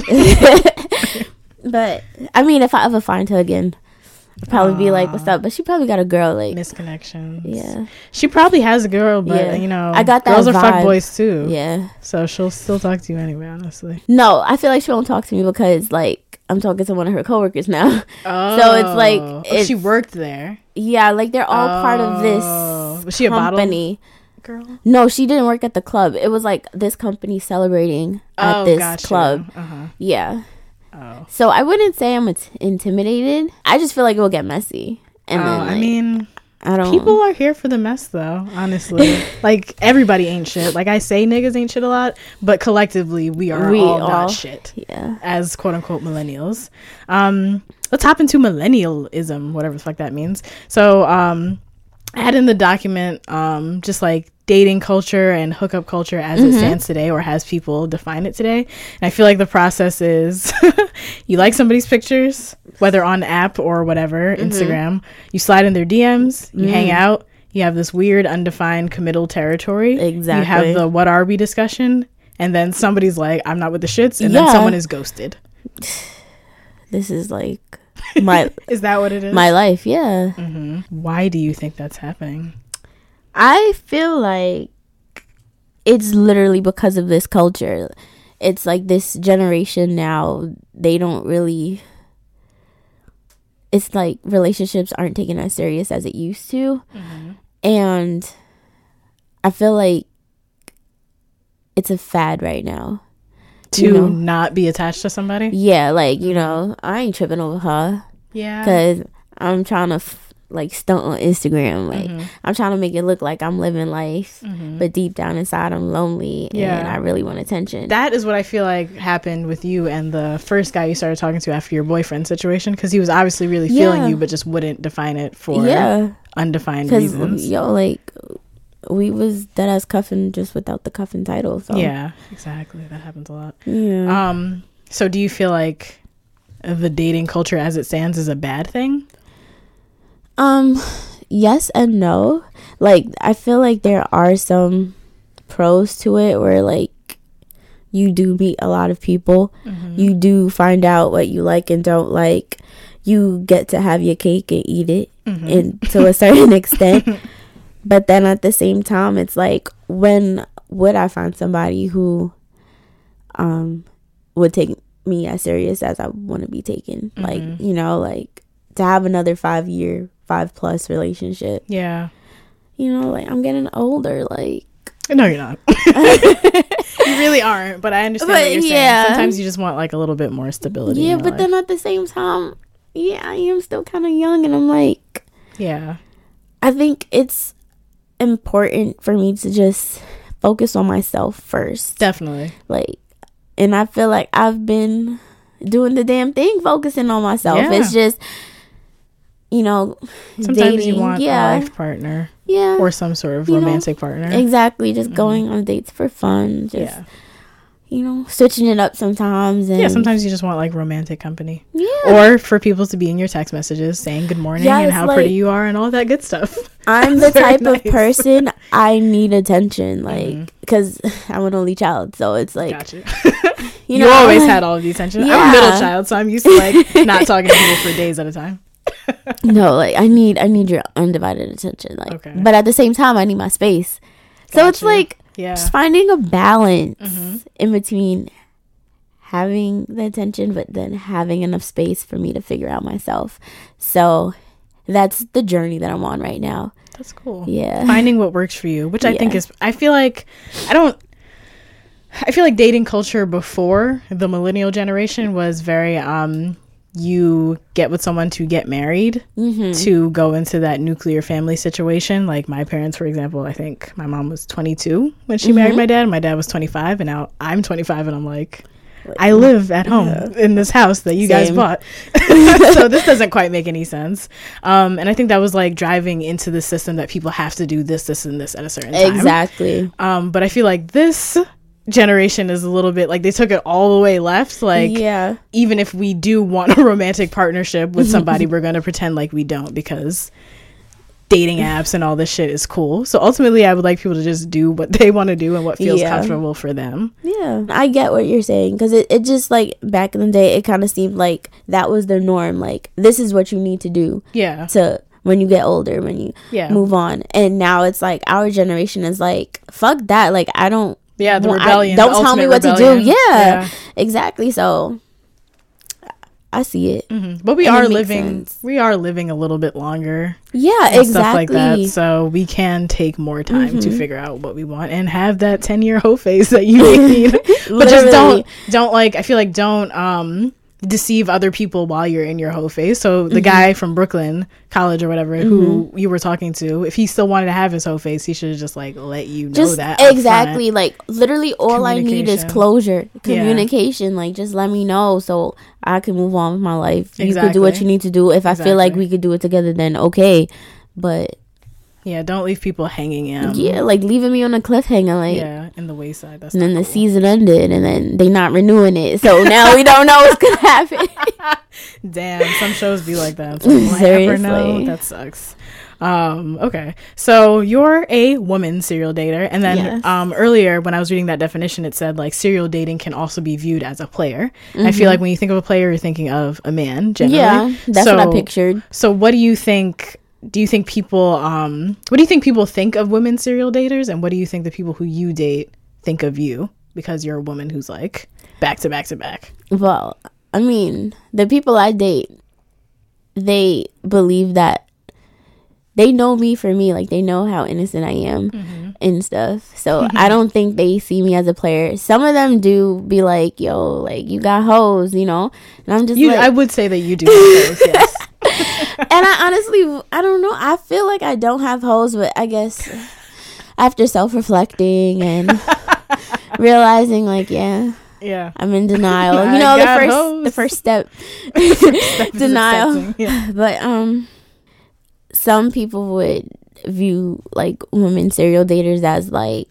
But I mean, if I ever find her again, I'd probably be like, what's up? But she probably got a girl. Like misconnections. Yeah. She probably has a girl, but you know, I got that girls vibe. are fuckboys too. Yeah. So she'll still talk to you anyway, honestly. No, I feel like she won't talk to me because like I'm talking to one of her coworkers now. Oh. So it's like she worked there. Yeah, like they're all part of this Was she a company. Girl? No, she didn't work at the club. It was like this company celebrating at this club. Yeah. Oh. So I wouldn't say I'm intimidated. I just feel like it will get messy. And then, like, I mean, I don't. People are here for the mess, though. Honestly, like everybody ain't shit. Like I say, niggas ain't shit a lot, but collectively we are all not shit. Yeah. As quote unquote millennials. Let's hop into millennialism, whatever the fuck that means. So, I had in the document, just like dating culture and hookup culture as it stands today, or has people define it today. And I feel like the process is you like somebody's pictures, whether on app or whatever, Instagram, you slide in their DMs, you hang out, you have this weird undefined committal territory. Exactly. You have the what are we discussion, and then somebody's like, I'm not with the shits, and then someone is ghosted. This is like my is that what it is? My life, yeah. Why do you think that's happening? I feel like it's literally because of this culture. It's like this generation now, they don't really, it's like relationships aren't taken as serious as it used to. And I feel like it's a fad right now. To not be attached to somebody? Yeah, like, you know, I ain't tripping over her. Yeah. Because I'm trying to like stunt on Instagram. Like I'm trying to make it look like I'm living life, but deep down inside I'm lonely and I really want attention. That is what I feel like happened with you and the first guy you started talking to after your boyfriend situation, because he was obviously really feeling you but just wouldn't define it for undefined reasons. Yo, like we was dead ass cuffing just without the cuffing title. So. Yeah, exactly. That happens a lot. Yeah. So do you feel like the dating culture as it stands is a bad thing? Yes and no. Like I feel like there are some pros to it where like you do meet a lot of people. You do find out what you like and don't like. You get to have your cake and eat it and to a certain extent. But then at the same time, it's like, when would I find somebody who would take me as serious as I want to be taken? Like, you know, like to have another 5+ relationship. Yeah. You know, like I'm getting older. Like, no, you're not. You really aren't. But I understand what you're saying. Sometimes you just want like a little bit more stability. Yeah, but then at the same time, I am still kind of young, and I'm like, I think it's important for me to just focus on myself first. Definitely. Like, and I feel like I've been doing the damn thing, focusing on myself. It's just, you know, sometimes dating, you want a life partner, or some sort of romantic partner. Exactly. Just going on dates for fun. Just you know, switching it up sometimes. And sometimes you just want like romantic company. Or for people to be in your text messages saying good morning and how pretty you are and all that good stuff. I'm the type of person, I need attention, like, because I'm an only child, so it's like, gotcha. you know, always had all of the attention. I'm a middle child, so I'm used to like not talking to people for days at a time. No, like I need your undivided attention, like, but at the same time I need my space. So it's like just finding a balance in between having the attention but then having enough space for me to figure out myself. So that's the journey that I'm on right now. That's cool. Yeah. Finding what works for you, which I think is, I feel like dating culture before the millennial generation was very you get with someone to get married, to go into that nuclear family situation. Like my parents, for example, I think my mom was 22 when she married my dad, and my dad was 25, and now I'm 25, and I'm like, I live at home in this house that you guys bought. So this doesn't quite make any sense. And I think that was like driving into the system that people have to do this, and this at a certain time. Exactly. But I feel like this generation is a little bit like they took it all the way left. Like, even if we do want a romantic partnership with somebody, we're going to pretend like we don't, because dating apps and all this shit is cool. So ultimately, I would like people to just do what they want to do and what feels comfortable for them. Yeah, I get what you're saying, because it just, like, back in the day, it kind of seemed like that was the norm. Like, this is what you need to do to when you get older, when you move on. And now it's like our generation is like, fuck that. Like, I don't. Yeah, the rebellion. Don't tell me what to do. Yeah, exactly. So I see it. But we are living a little bit longer. Yeah, exactly. Stuff like that. So we can take more time to figure out what we want and have that 10-year hoe phase that you need. But just don't like, I feel like don't deceive other people while you're in your hoe phase. So the guy from Brooklyn College or whatever who you were talking to, if he still wanted to have his hoe phase, he should have just like let you know that exactly. Like literally all I need is closure, communication. Like just let me know so I can move on with my life. You could do what you need to do. If I feel like we could do it together, then okay. But yeah, don't leave people hanging out. Yeah, like leaving me on a cliffhanger, like in the wayside. That's and then the season ended, and then they not renewing it, so now we don't know what's gonna happen. Damn, some shows be like that. So will I ever know? That sucks. Okay, so you're a woman serial dater, and then earlier when I was reading that definition, it said like serial dating can also be viewed as a player. I feel like when you think of a player, you're thinking of a man generally. Yeah, that's what I pictured. So what do you think? Do you think people what do you think people think of women serial daters, and what do you think the people who you date think of you, because you're a woman who's like back to back to back? Well, I mean, the people I date, they believe that they know me for me, like they know how innocent I am and stuff. So I don't think they see me as a player. Some of them do be like, yo, like you got hoes, you know, and I'm just like, I would say that you do have hoes, yes. And I honestly, I don't know. I feel like I don't have hoes, but I guess after self-reflecting and realizing, like, I'm in denial. You know, the first step, denial. But some people would view like women serial daters as like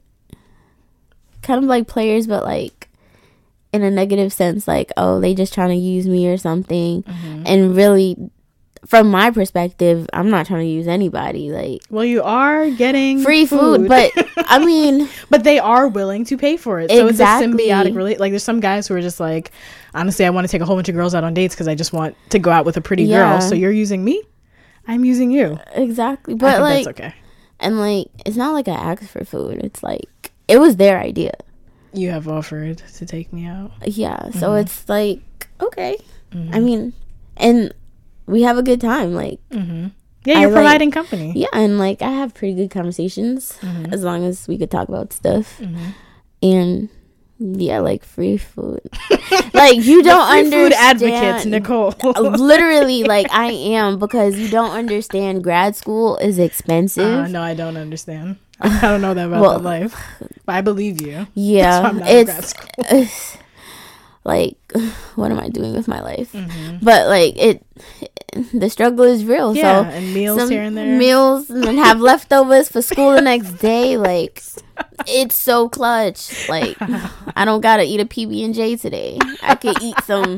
kind of like players, but like in a negative sense, like, oh, they just trying to use me or something. And really, from my perspective, I'm not trying to use anybody. Like, well, you are getting free food, but I mean, but they are willing to pay for it. So it's a symbiotic relationship. Like, there's some guys who are just like, honestly, I want to take a whole bunch of girls out on dates because I just want to go out with a pretty girl. So you're using me, I'm using you. Exactly, but like, that's okay. And like, it's not like I asked for food. It's like it was their idea. You have offered to take me out. Yeah, so it's like, okay. I mean, and we have a good time. Like, yeah, you're providing company. Yeah, and like I have pretty good conversations as long as we could talk about stuff. And yeah, like free food. Like, you don't understand. Food advocates, Nicole. Literally, like I am, because you don't understand. Grad school is expensive. No, I don't understand. I don't know that about that life, but I believe you. Yeah, I'm not in grad school. Like, what am I doing with my life? But like the struggle is real. Yeah, so and meals here and there, meals, and then have leftovers for school the next day. Like, it's so clutch. Like, I don't gotta eat a PB&J today. I could eat some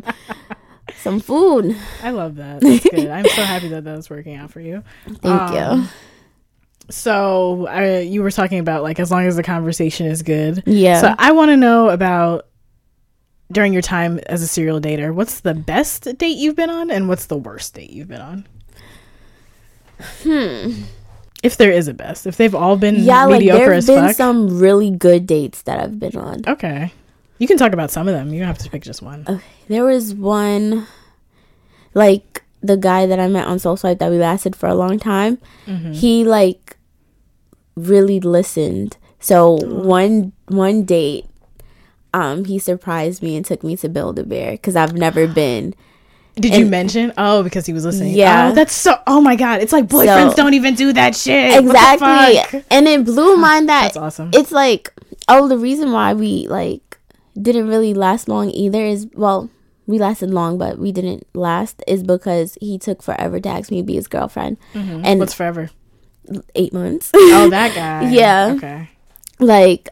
food. I love that. That's good. I'm so happy that that's working out for you. Thank you. So you were talking about like, as long as the conversation is good. Yeah. So I want to know about, during your time as a serial dater, what's the best date you've been on and what's the worst date you've been on? If there is a best. If they've all been mediocre as fuck. There's been some really good dates that I've been on. Okay. You can talk about some of them. You don't have to pick just one. Okay. There was one, like the guy that I met on Soul Swipe that we lasted for a long time. He like really listened. So one date, he surprised me and took me to Build-A-Bear, because I've never been. Did you mention? Oh, because he was listening. Yeah. Oh, that's so. Oh my God. It's like boyfriends don't even do that shit. Exactly. What the fuck? And it blew my mind that That's awesome. it's like, oh, the reason why we like didn't really last long either is, well, we lasted long, but we didn't last is because he took forever to ask me to be his girlfriend. And what's forever? 8 months. Oh, that guy. Yeah. Okay. Like,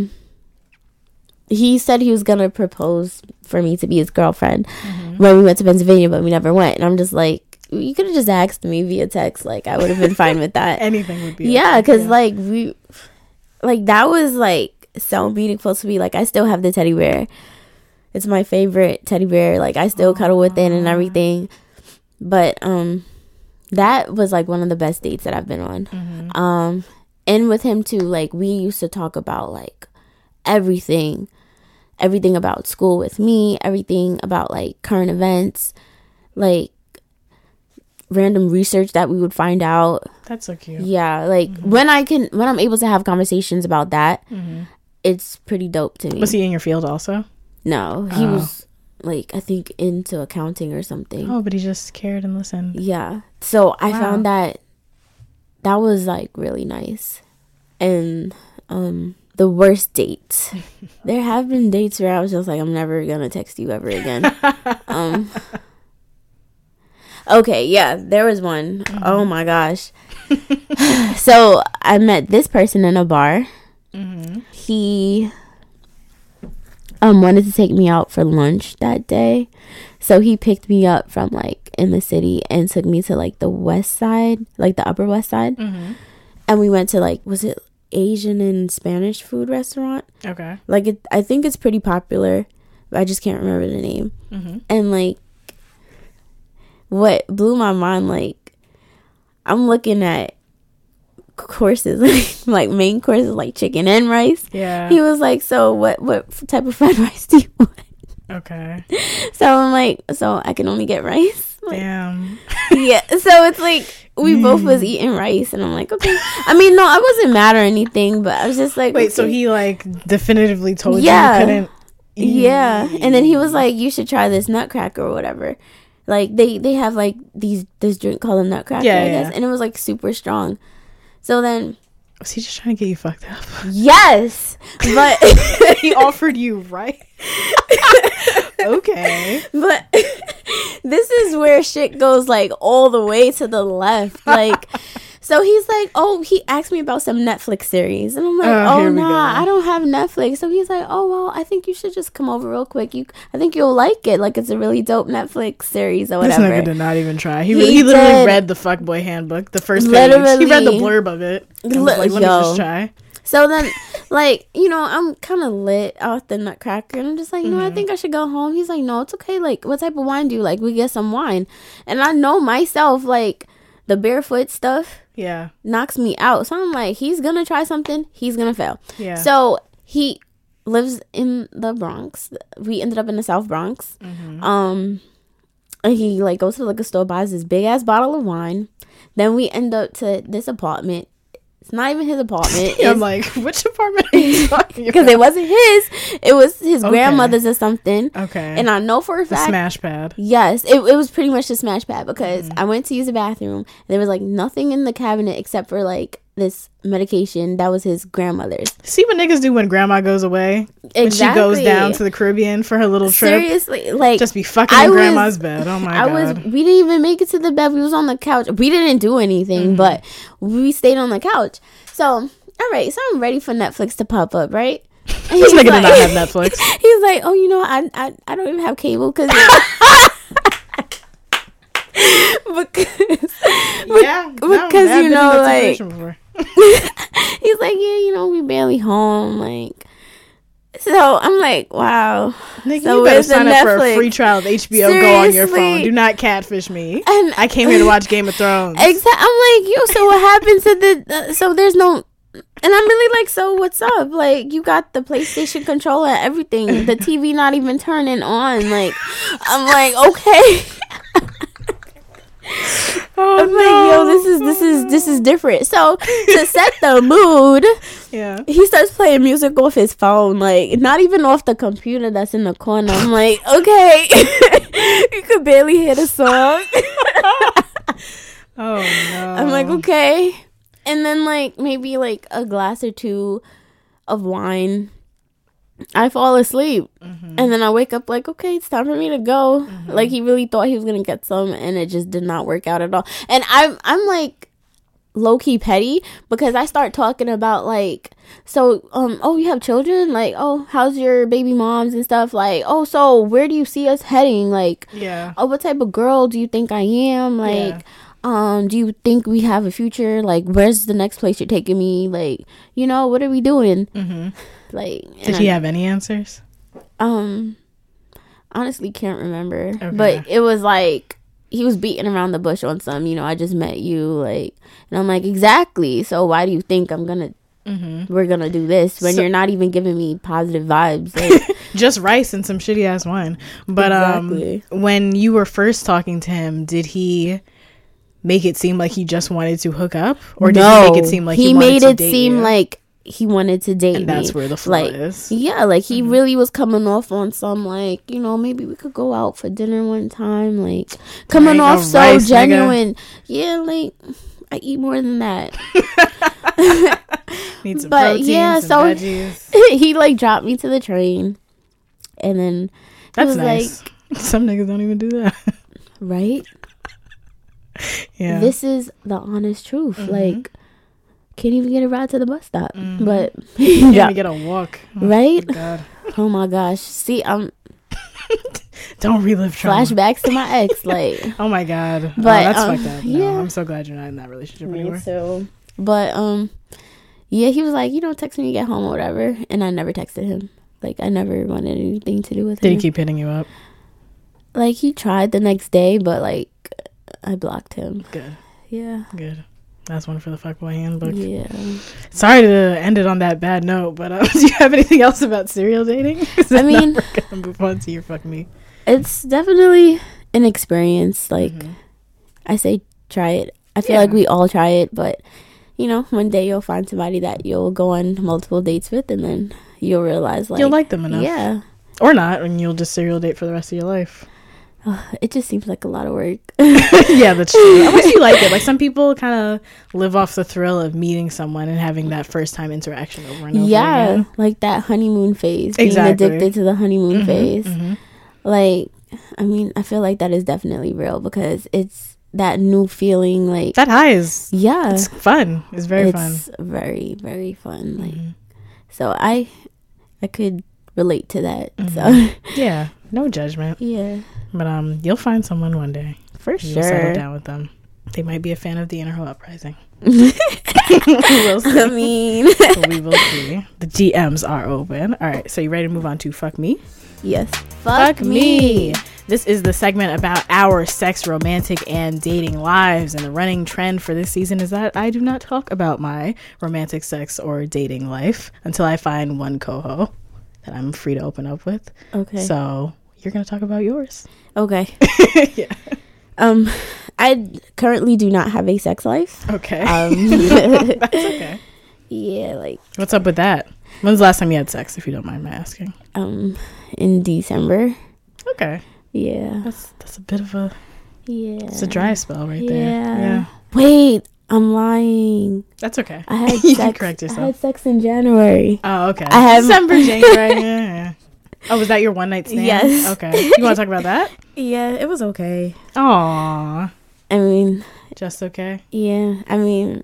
he said he was gonna propose for me to be his girlfriend when we went to Pennsylvania, but we never went. And I'm just like, you could have just asked me via text. Like, I would have been fine with that. Anything would be. Yeah, because like that was like so meaningful to me. Like, I still have the teddy bear. It's my favorite teddy bear. Like, I still cuddle with it and everything. But that was like one of the best dates that I've been on. And with him too, like, we used to talk about like everything about school with me, everything about like current events, like random research that we would find out. That's so cute. Yeah, like when I'm able to have conversations about that, it's pretty dope to me. Was he in your field also? No, he was like, I think into accounting or something. Oh, but he just cared and listened. Yeah. So I found that was like really nice. And the worst dates. There have been dates where I was just like, I'm never gonna text you ever again. Okay, yeah, there was one. Oh my gosh. So I met this person in a bar. He wanted to take me out for lunch that day. So he picked me up from like in the city and took me to like the west side, like the upper west side. And we went to like, was it Asian and Spanish food restaurant? Okay. Like, I think it's pretty popular, but I just can't remember the name. And like, what blew my mind, like, I'm looking at courses, like main courses, like chicken and rice. Yeah. He was like, so what type of fried rice do you want? Okay. So I'm like, so I can only get rice? Like, Damn. yeah. So it's like, we both was eating rice, and I'm like, okay. I mean, no, I wasn't mad or anything, but I was just like, wait, okay. so he like definitively told you couldn't eat? Yeah. And then he was like, you should try this nutcracker or whatever. Like, they have like this drink called a nutcracker, I guess, and it was like super strong. So then, was he just trying to get you fucked up? yes, but he offered you, right? Okay. But this is where shit goes like all the way to the left. Like, so he's like, oh, he asked me about some Netflix series, and I'm like, oh nah, I don't have Netflix. So he's like, oh well, I think you should just come over real quick. I think you'll like it. Like, it's a really dope Netflix series or whatever. This nigga did not even try. He literally read the Fuckboy Handbook, the first page. He read the blurb of it. And was like, let me just try. So then, like, you know, I'm kind of lit off the nutcracker, and I'm just like, no, I think I should go home. He's like, no, it's okay. Like, what type of wine do you like? We get some wine. And I know myself, like, the barefoot stuff knocks me out. So I'm like, he's gonna try something, he's gonna fail. Yeah. So he lives in the Bronx. We ended up in the South Bronx. And he like goes to the liquor store, buys this big ass bottle of wine. Then we end up to this apartment. It's not even his apartment. I'm like, which apartment are you talking about? Because it wasn't his. It was his grandmother's or something. Okay. And I know for a fact. The smash pad. Yes. It was pretty much the smash pad, because I went to use the bathroom. And there was like nothing in the cabinet except for like this medication that was his grandmother's. See what niggas do when grandma goes away? Exactly. When she goes down to the Caribbean for her little trip. Seriously, like, just be fucking in grandma's bed. Oh my god. We didn't even make it to the bed. We was on the couch. We didn't do anything, but we stayed on the couch. So, all right. So I'm ready for Netflix to pop up, right? This nigga did not have Netflix. He's like, oh, you know, I don't even have cable because. Because you know, like, he's like, yeah, you know, we barely home, like. So I'm like, wow. Nigga, so you better sign up for a free trial of HBO. Seriously? Go on your phone. Do not catfish me. And I came here to watch Game of Thrones. Exactly. I'm like, yo. So what happened to the? So there's no. And I'm really like, so what's up? Like, you got the PlayStation controller, everything. The TV not even turning on. Like, I'm like, okay. Oh, I'm like, yo, this is different. So to set the mood, yeah, he starts playing music off his phone, like not even off the computer that's in the corner. I'm like, okay, you could barely hear the song. Oh no. I'm like, okay, and then like maybe like a glass or two of wine. I fall asleep, and then I wake up like, okay, it's time for me to go. Like he really thought he was gonna get some, and it just did not work out at all. And I'm like low key petty because I start talking about like, so oh, you have children? Like, oh, how's your baby moms and stuff? Like, oh, so where do you see us heading? Like, yeah. Oh, what type of girl do you think I am? Like, do you think we have a future? Like, where's the next place you're taking me? Like, what are we doing? Like, did he have any answers? Honestly can't remember. Okay. But it was like he was beating around the bush on some, I just met you, like, and I'm like, exactly. So why do you think we're gonna do this when you're not even giving me positive vibes? Like, just rice and some shitty ass wine. But exactly. When you were first talking to him, did he make it seem like he just wanted to hook up, or did he make it seem like he made wanted it to date seem you? like he wanted to date me? And that's where the flaw like, is. Yeah, like he really was coming off on some like, maybe we could go out for dinner one time, like coming off so rice, genuine. Nigga. Yeah, like I eat more than that. Need some but protein, yeah, some so veggies. he like dropped me to the train, and then That's was nice. like, some niggas don't even do that. right? Yeah. This is the honest truth. Like, can't even get a ride to the bus stop, but Can't even get a walk. Oh, right? God. Oh my gosh! See, Don't relive trauma. flashbacks to my ex, like. Oh my God. But, that's fucked up. No, yeah. I'm so glad you're not in that relationship anymore. Me too. But yeah, he was like, text me when you get home or whatever, and I never texted him. Like, I never wanted anything to do with him. Did he keep hitting you up? Like, he tried the next day, but like, I blocked him. Good. Yeah. Good. That's one for the fuckboy handbook. Yeah. Sorry to end it on that bad note, but do you have anything else about serial dating? I mean, we're gonna move on to your fuck me. It's definitely an experience. Like, I say try it. I feel like we all try it, but one day you'll find somebody that you'll go on multiple dates with, and then you'll realize like you'll like them enough. Yeah. Or not, and you'll just serial date for the rest of your life. It just seems like a lot of work. Yeah, that's true. Unless you like it. Like, some people kind of live off the thrill of meeting someone and having that first time interaction over and over again. Like that honeymoon phase. Exactly. Being addicted to the honeymoon phase. Like, I mean, I feel like that is definitely real because it's that new feeling. Like, that high is it's fun. It's very fun. It's very, very fun. Like, so I could relate to that. So Yeah, no judgment. yeah, But you'll find someone one day. for You'll settle sure. down with them. They might be a fan of the Inner Hoe Uprising. I We'll mean, we will see. The DMs are open. All right, so you ready to move on to Fuck Me? yes. Fuck me. This is the segment about our sex, romantic, and dating lives. And the running trend for this season is that I do not talk about my romantic, sex, or dating life until I find one coho that I'm free to open up with. Okay. So you're going to talk about yours. Okay. Yeah. I currently do not have a sex life. Okay. That's okay. Yeah, like What's up with that? When's the last time you had sex, if you don't mind my asking? in December. Okay. Yeah. That's a bit of a... Yeah. It's a dry spell right there. Yeah. Wait, I'm lying. That's okay. I had You sex. can correct I yourself. had sex in January. Oh, okay. I have December, January. Yeah. Oh, was that your one night stand? Yes. Okay. You want to talk about that? Yeah, it was okay. Aw. I mean, Just okay? yeah. I mean,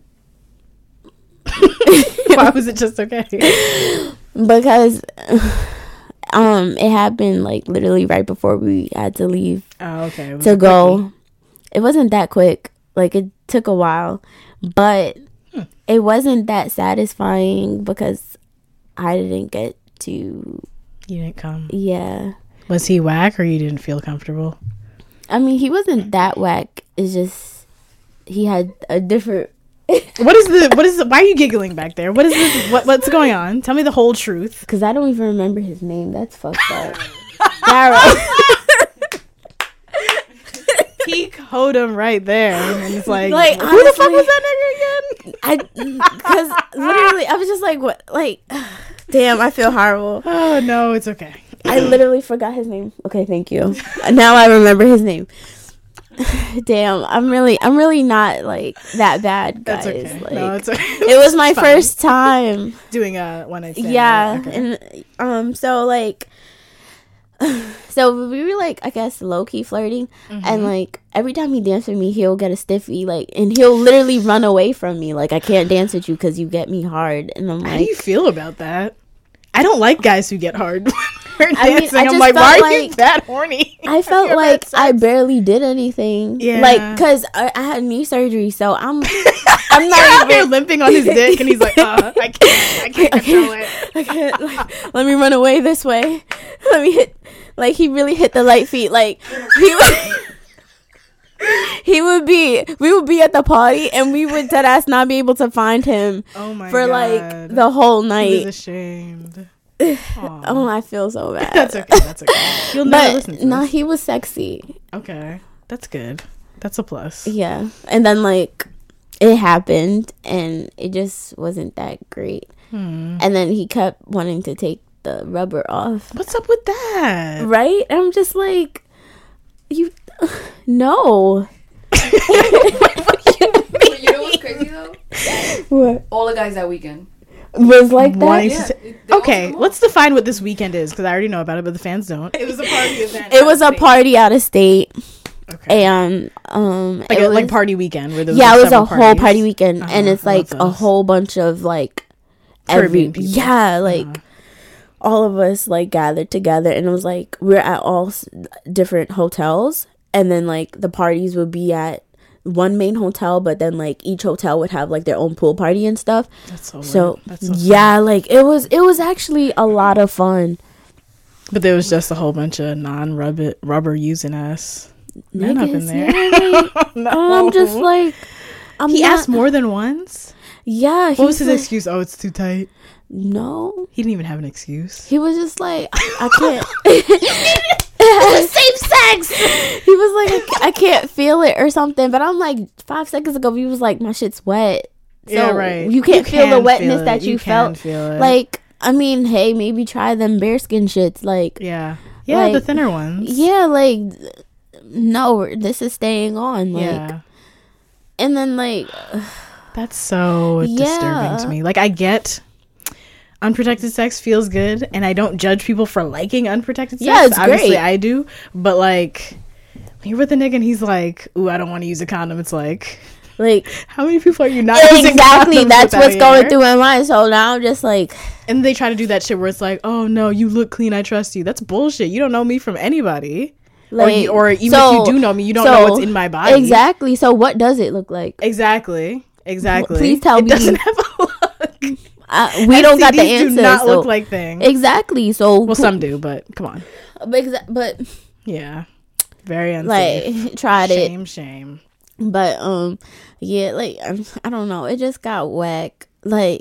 Why was it just okay? because it happened like literally right before we had to leave Oh, okay. It was to a go. quickie. It wasn't that quick. Like, it took a while, but it wasn't that satisfying because I didn't get to. You didn't come. Yeah. Was he whack, or you didn't feel comfortable? I mean, he wasn't that whack. It's just he had a different. What is the why are you giggling back there? What is this? What's going on? Tell me the whole truth. Because I don't even remember his name. That's fucked up. Daryl. Peak totem right there. And it's like, Like, who honestly, the fuck was that nigga again? Because literally, I was just like, what? Like, damn, I feel horrible. Oh, no, it's okay. I literally forgot his name. Okay, thank you. Now I remember his name. Damn, I'm really not like that bad, guys. That's okay. Like, No, it's okay. it was my first time. Doing a one night stand. Yeah, Okay. and so like, so we were like, I guess low key flirting, and like every time he danced with me, he'll get a stiffy, like, and he'll literally run away from me, like, I can't dance with you because you get me hard, and I'm How like, do you feel about that? I don't like guys who get hard when I mean, dancing. I I'm just like, why felt are you like- that horny? I felt Have you ever like had I sex? barely did anything. Yeah. Like, cause I had knee surgery, so I'm You're not out here even. limping on his dick, and he's like, I can't control it. I can't. Like, let me run away this way. Let me hit. Like, he really hit the light feet. Like, we would be at the party, and we would deadass not be able to find him Oh my for god. like the whole He was night. ashamed. Oh, I feel so bad. That's okay. That's okay. You'll never listen But to no, this. he was sexy. Okay, that's good. That's a plus. Yeah, and then like it happened, and it just wasn't that great. And then he kept wanting to take the rubber off. What's up with that? Right? I'm just like, you, no. But you know what's crazy though? What All the guys that weekend. was like that? Wanting to Yeah, say- they all okay, come let's define what this weekend is, because I already know about it, but the fans don't. It was a party event. It was a party out of state, Okay. and Like it a was, like party weekend where there was yeah, like it was a several whole parties. party weekend, and it's I love like a those. whole bunch of like Caribbean people. yeah, like all of us like gathered together, and it was like we're at all different hotels, and then like the parties would be at one main hotel, but then like each hotel would have like their own pool party and stuff. That's so, So lit. That's so yeah, like it was actually a lot of fun. But there was just a whole bunch of non-rubber using ass men up in Niggas, there. yeah, like, No. I'm just like, He not- asked more than once. Yeah, What was his like, excuse? Oh, it's too tight. No, He didn't even have an excuse. he was just like, I can't. Safe sex. He was like, I can't feel it or something. But I'm like, 5 seconds ago, he was like, my shit's wet. So Yeah, right. You can't feel the can wetness feel that it. you can felt. feel it. Like, I mean, hey, maybe try them bearskin shits. Like, yeah, yeah, the like, thinner ones. yeah, like, no, this is staying on. Like, Yeah. and then like, That's so disturbing to Yeah. me. Like, I get unprotected sex feels good, and I don't judge people for liking unprotected sex. Yeah, it's Obviously, great. I do. But, like, when you're with a nigga and he's like, ooh, I don't want to use a condom, it's like, like how many people are you not using exactly. condoms That's with what's out going here? through my mind. So now I'm just like, And they try to do that shit where it's like, oh, no, you look clean, I trust you. That's bullshit. You don't know me from anybody. like, or even so- if you do know me, you don't so- know what's in my body. Exactly. So what does it look like? Exactly. Please tell it me. doesn't have a look. We don't got the STDs answer. do not so- look like things. Exactly. So Well, some do, but come on. but Yeah. Very unsafe. like tried it, Shame. but yeah, like I don't know. It just got whack. Like,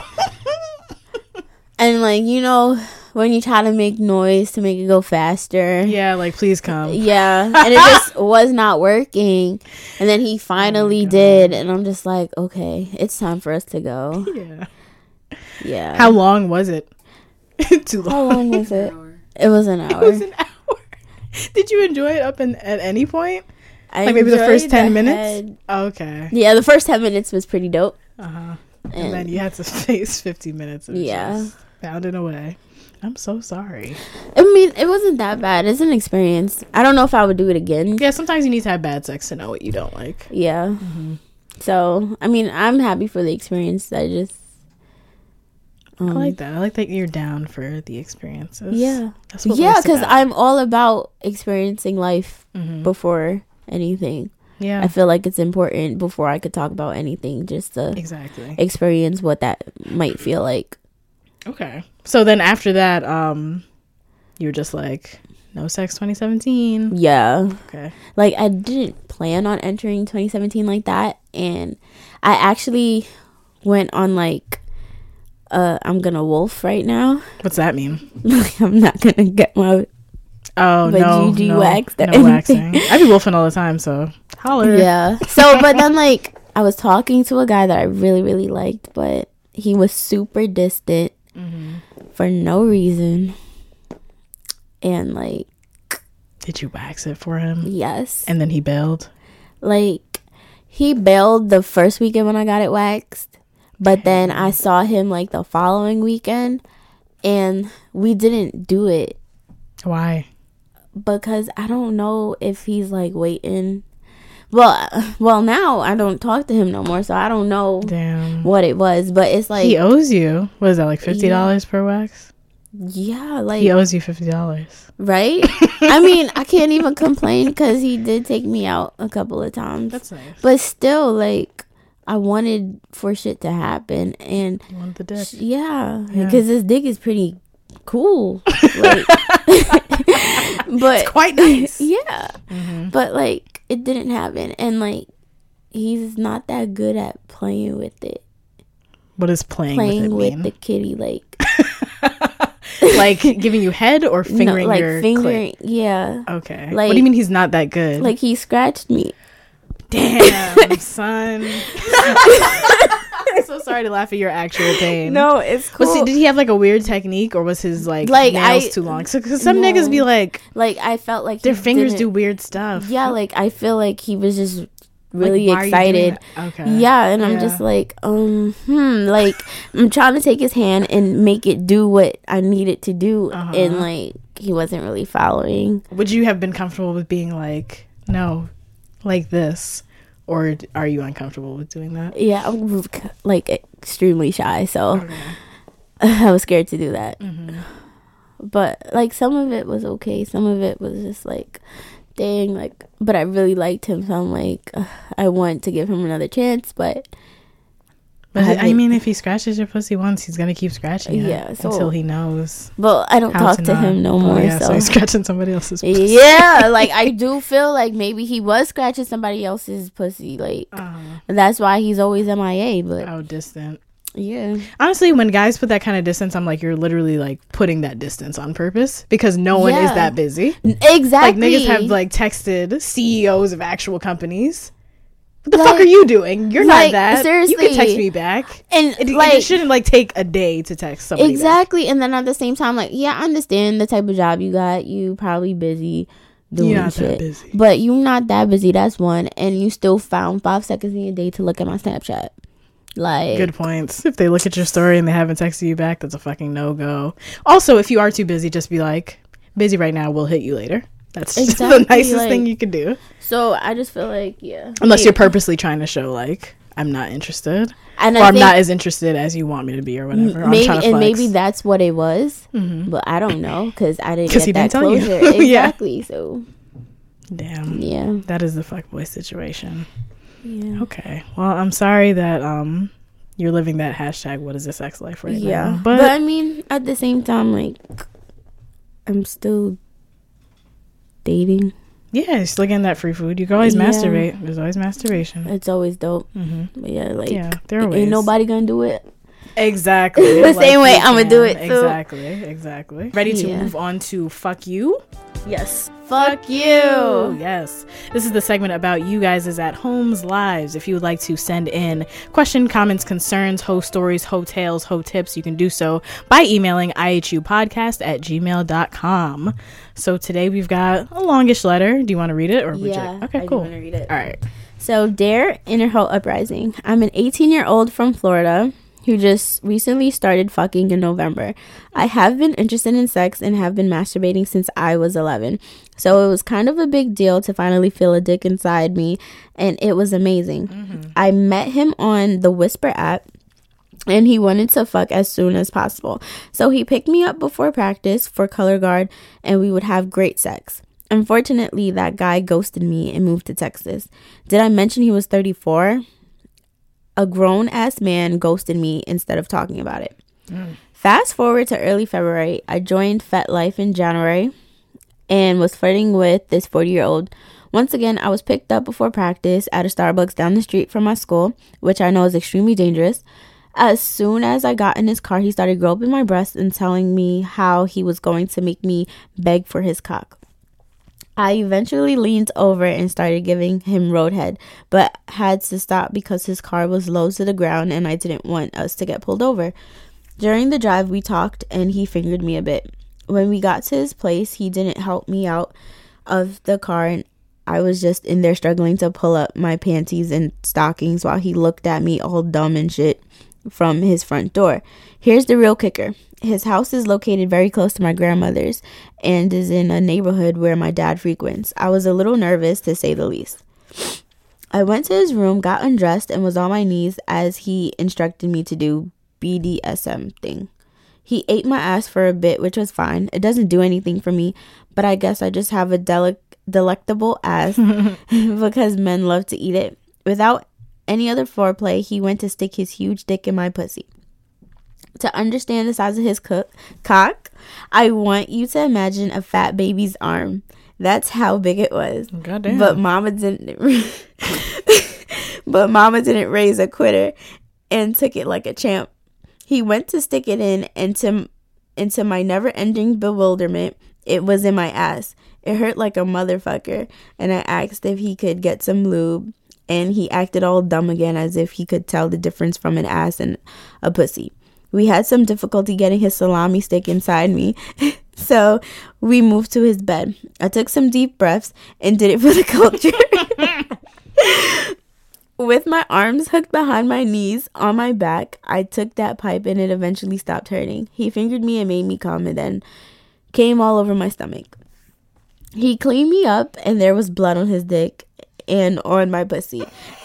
and like you know when you try to make noise to make it go faster. Yeah, like, please come. Yeah, and it just was not working. And then he finally did, and I'm just like, okay, it's time for us to go. Yeah. Yeah. How long was it? Too long. How long was it? It was an hour. It was an hour. Did you enjoy it at any point? I Like maybe the first enjoyed 10 the minutes? head. Okay. Yeah, the first 10 minutes was pretty dope. And And then you had to face 50 minutes of Yeah. just pounding away. I'm so sorry. I mean, it wasn't that bad. It's an experience. I don't know if I would do it again. Yeah, sometimes you need to have bad sex to know what you don't like. Yeah. Mm-hmm. So, I mean, I'm happy for the experience. I just. I like that. I like that you're down for the experiences. Yeah. That's what Yeah, life's because about. I'm all about experiencing life Mm-hmm. before anything. Yeah. I feel like it's important before I could talk about anything, just to Exactly. experience what that might feel like. Okay. So then after that, you were just like, no sex 2017. Yeah. Okay. Like, I didn't plan on entering 2017 like that. And I actually went on like, I'm gonna wolf right now. What's that mean? Like, I'm not gonna get my Oh, but no. do you wax or no anything? waxing. I be wolfing all the time, so holler. Yeah. So, but then, like, I was talking to a guy that I really, really liked, but he was super distant for no reason. And, like... Did you wax it for him? Yes. And then he bailed? Like, he bailed the first weekend when I got it waxed. But then I saw him, like, the following weekend. And we didn't do it. Why? Because I don't know if he's, like, waiting... Well, now I don't talk to him no more, so I don't know what it was. But it's like he owes you. What is that, like $50 per wax? Yeah, like he owes you $50, right? I mean, I can't even complain because he did take me out a couple of times. That's nice. But still, like, I wanted for shit to happen, and you wanted the dick. Yeah, because this dick is pretty cool. Like, but it's quite nice. Yeah, but like. It didn't happen, and like he's not that good at playing with it. What is playing with it mean? The kitty, like like giving you head or fingering your fingering clit? Yeah. Okay. Like, what do you mean he's not that good? Like he scratched me. Damn, son. I'm so sorry to laugh at your actual pain. No, it's cool. Did he have like a weird technique, or was his like nails too long? So, because some niggas be like I felt like their fingers do weird stuff. Yeah, like I feel like he was just really excited. Okay. Yeah, and I'm just like, like I'm trying to take his hand and make it do what I need it to do, and like he wasn't really following. Would you have been comfortable with being like, no, like this? Or are you uncomfortable with doing that? Yeah, I'm like extremely shy, so I was scared to do that. But like some of it was okay, some of it was just like, dang, like. But I really liked him, so I'm like, I want to give him another chance, but. I mean, if he scratches your pussy once, he's gonna keep scratching it until he knows. Well, I don't talk to him no more. So he's scratching somebody else's pussy. Yeah, like I do feel like maybe he was scratching somebody else's pussy. Like that's why he's always MIA. But how distant? Yeah. Honestly, when guys put that kind of distance, I'm like, you're literally like putting that distance on purpose because no one is that busy. Exactly. Like niggas have like texted CEOs of actual companies. What the fuck are you doing? You're not that. Seriously. You can text me back. And it shouldn't like take a day to text somebody exactly back. And then at the same time, like, yeah, I understand the type of job you got. You probably busy doing you're not shit. That busy. But you're not that busy. That's one. And you still found 5 seconds in your day to look at my Snapchat. Like, good points. If they look at your story and they haven't texted you back, that's a fucking no-go. Also, if you are too busy, just be like, busy right now, we'll hit you later. That's exactly the nicest thing you can do. So I just feel like, unless you're purposely trying to show like, I'm not interested, and I'm not as interested as you want me to be, or whatever. Maybe that's what it was, but I don't know because I didn't get that closure. Exactly. So, damn. Yeah, that is the fuckboy situation. Yeah. Okay. Well, I'm sorry that you're living that hashtag what is this sex life right now. But I mean, at the same time, like, I'm still dating. Yeah, just looking at that free food. You can always masturbate. There's always masturbation. It's always dope. But yeah, like, there are ways. Ain't nobody gonna do it. Exactly. The same way I'm gonna do it too. Exactly. Ready to move on to fuck you? Yes. Fuck you. Yes. This is the segment about you guys' at home's lives. If you would like to send in question, comments, concerns, hoe stories, hoe tales, hoe tips, you can do so by emailing ihupodcast@gmail.com. So today we've got a longish letter. Do you want to read it? Or would you? Okay, cool. I want to read it. All right. So, Dear Inner Hoe Uprising, I'm an 18-year-old from Florida who just recently started fucking in November. I have been interested in sex and have been masturbating since I was 11. So it was kind of a big deal to finally feel a dick inside me, and it was amazing. I met him on the Whisper app, and he wanted to fuck as soon as possible. So he picked me up before practice for color guard, and we would have great sex. Unfortunately, that guy ghosted me and moved to Texas. Did I mention he was 34? A grown-ass man ghosted me instead of talking about it. Fast forward to early February, I joined FetLife in January and was flirting with this 40-year-old. Once again, I was picked up before practice at a Starbucks down the street from my school, which I know is extremely dangerous. As soon as I got in his car, he started groping my breast and telling me how he was going to make me beg for his cock. I eventually leaned over and started giving him roadhead, but had to stop because his car was low to the ground and I didn't want us to get pulled over. During the drive, we talked and he fingered me a bit. When we got to his place, he didn't help me out of the car and I was just in there struggling to pull up my panties and stockings while he looked at me all dumb and shit from his front door. Here's the real kicker. His house is located very close to my grandmother's and is in a neighborhood where my dad frequents. I was a little nervous, to say the least. I went to his room, got undressed, and was on my knees as he instructed me to do BDSM thing. He ate my ass for a bit, which was fine. It doesn't do anything for me, but I guess I just have a delectable ass because men love to eat it. Without any other foreplay, he went to stick his huge dick in my pussy. To understand the size of his cock, I want you to imagine a fat baby's arm. That's how big it was. Goddamn. But mama didn't raise a quitter and took it like a champ. He went to stick it in, and into my never-ending bewilderment, it was in my ass. It hurt like a motherfucker, and I asked if he could get some lube, and he acted all dumb again as if he could tell the difference from an ass and a pussy. We had some difficulty getting his salami stick inside me, so we moved to his bed. I took some deep breaths and did it for the culture. With my arms hooked behind my knees on my back, I took that pipe and it eventually stopped hurting. He fingered me and made me come and then came all over my stomach. He cleaned me up and there was blood on his dick and on my pussy.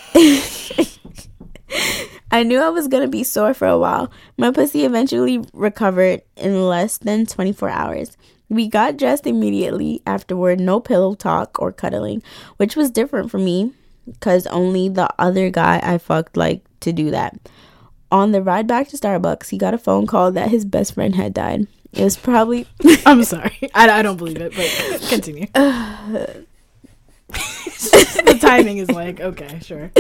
I knew I was going to be sore for a while. My pussy eventually recovered in less than 24 hours. We got dressed immediately afterward, no pillow talk or cuddling, which was different for me because only the other guy I fucked liked to do that. On the ride back to Starbucks, he got a phone call that his best friend had died. It was probably... I'm sorry. I don't believe it, but continue. The timing is like, okay, sure.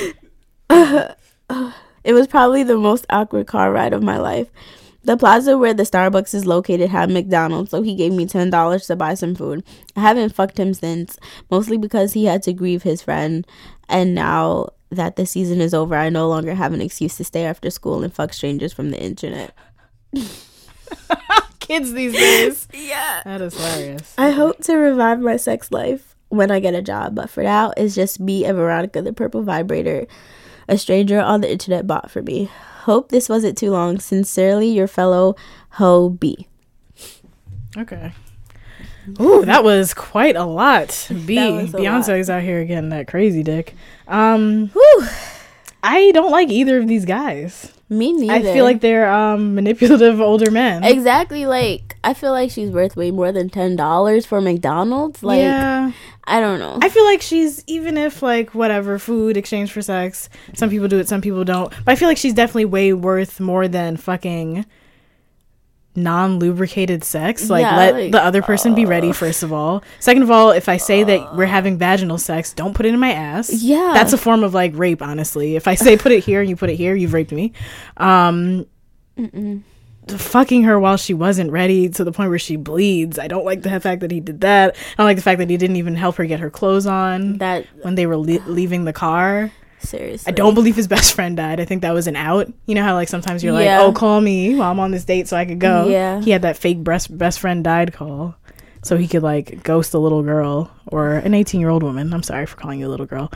It was probably the most awkward car ride of my life. The plaza where the Starbucks is located had McDonald's, so he gave me $10 to buy some food. I haven't fucked him since, mostly because he had to grieve his friend, and now that the season is over, I no longer have an excuse to stay after school and fuck strangers from the internet. Kids these days. Yeah. That is hilarious. I hope to revive my sex life when I get a job, but for now, it's just me and Veronica the purple vibrator, a stranger on the internet bought for me. Hope this wasn't too long. Sincerely, your fellow Ho B. Okay. Ooh, that was quite a lot. Beyonce's out here getting that crazy dick. I don't like either of these guys. Me neither. I feel like they're manipulative older men. Exactly. Like, I feel like she's worth way more than $10 for McDonald's. Like, yeah. I don't know. I feel like she's, even if, like, whatever, food, exchange for sex, some people do it, some people don't. But I feel like she's definitely way worth more than fucking non-lubricated sex. Like, let the other person be ready, first of all. Second of all, if I say that we're having vaginal sex, don't put it in my ass. Yeah. That's a form of, like, rape, honestly. If I say put it here and you put it here, you've raped me. Fucking her while she wasn't ready to the point where she bleeds. I don't like the fact that he did that. I don't like the fact that he didn't even help her get her clothes on when they were leaving the car. Seriously. I don't believe his best friend died. I think that was an out. You know how, like, sometimes you're like, oh, call me while I'm on this date so I could go. Yeah. He had that fake best friend died call so he could, like, ghost a little girl or an 18-year-old woman. I'm sorry for calling you a little girl.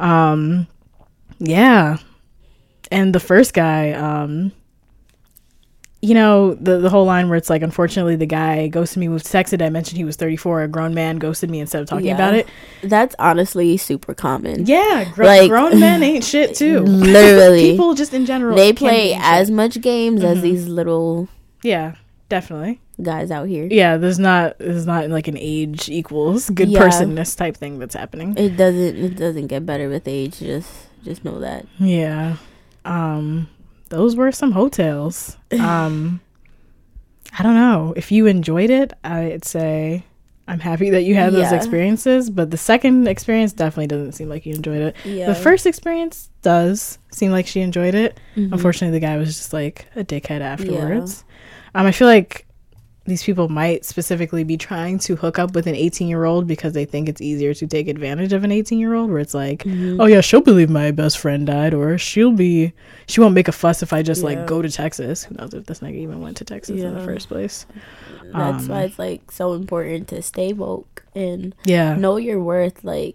Yeah. And the first guy, you know, the whole line where it's like, unfortunately, the guy ghosted me with texted. I mentioned he was 34. A grown man ghosted me instead of talking about it. That's honestly super common. Yeah. Grown men ain't shit, too. Literally. People just in general. They play as much games as these little... Yeah, definitely. Guys out here. Yeah, there's not like an age equals good personness type thing that's happening. It doesn't get better with age. Just know that. Yeah. Those were some hotels. I don't know. If you enjoyed it, I'd say I'm happy that you had those experiences. But the second experience definitely doesn't seem like you enjoyed it. Yeah. The first experience does seem like she enjoyed it. Mm-hmm. Unfortunately, the guy was just like a dickhead afterwards. Yeah. I feel like these people might specifically be trying to hook up with an 18-year-old because they think it's easier to take advantage of an 18-year-old, where it's like, oh yeah, she'll believe my best friend died, or she won't make a fuss if I just like go to Texas. Who knows if this nigga even went to Texas in the first place. That's why it's like so important to stay woke and know your worth. Like,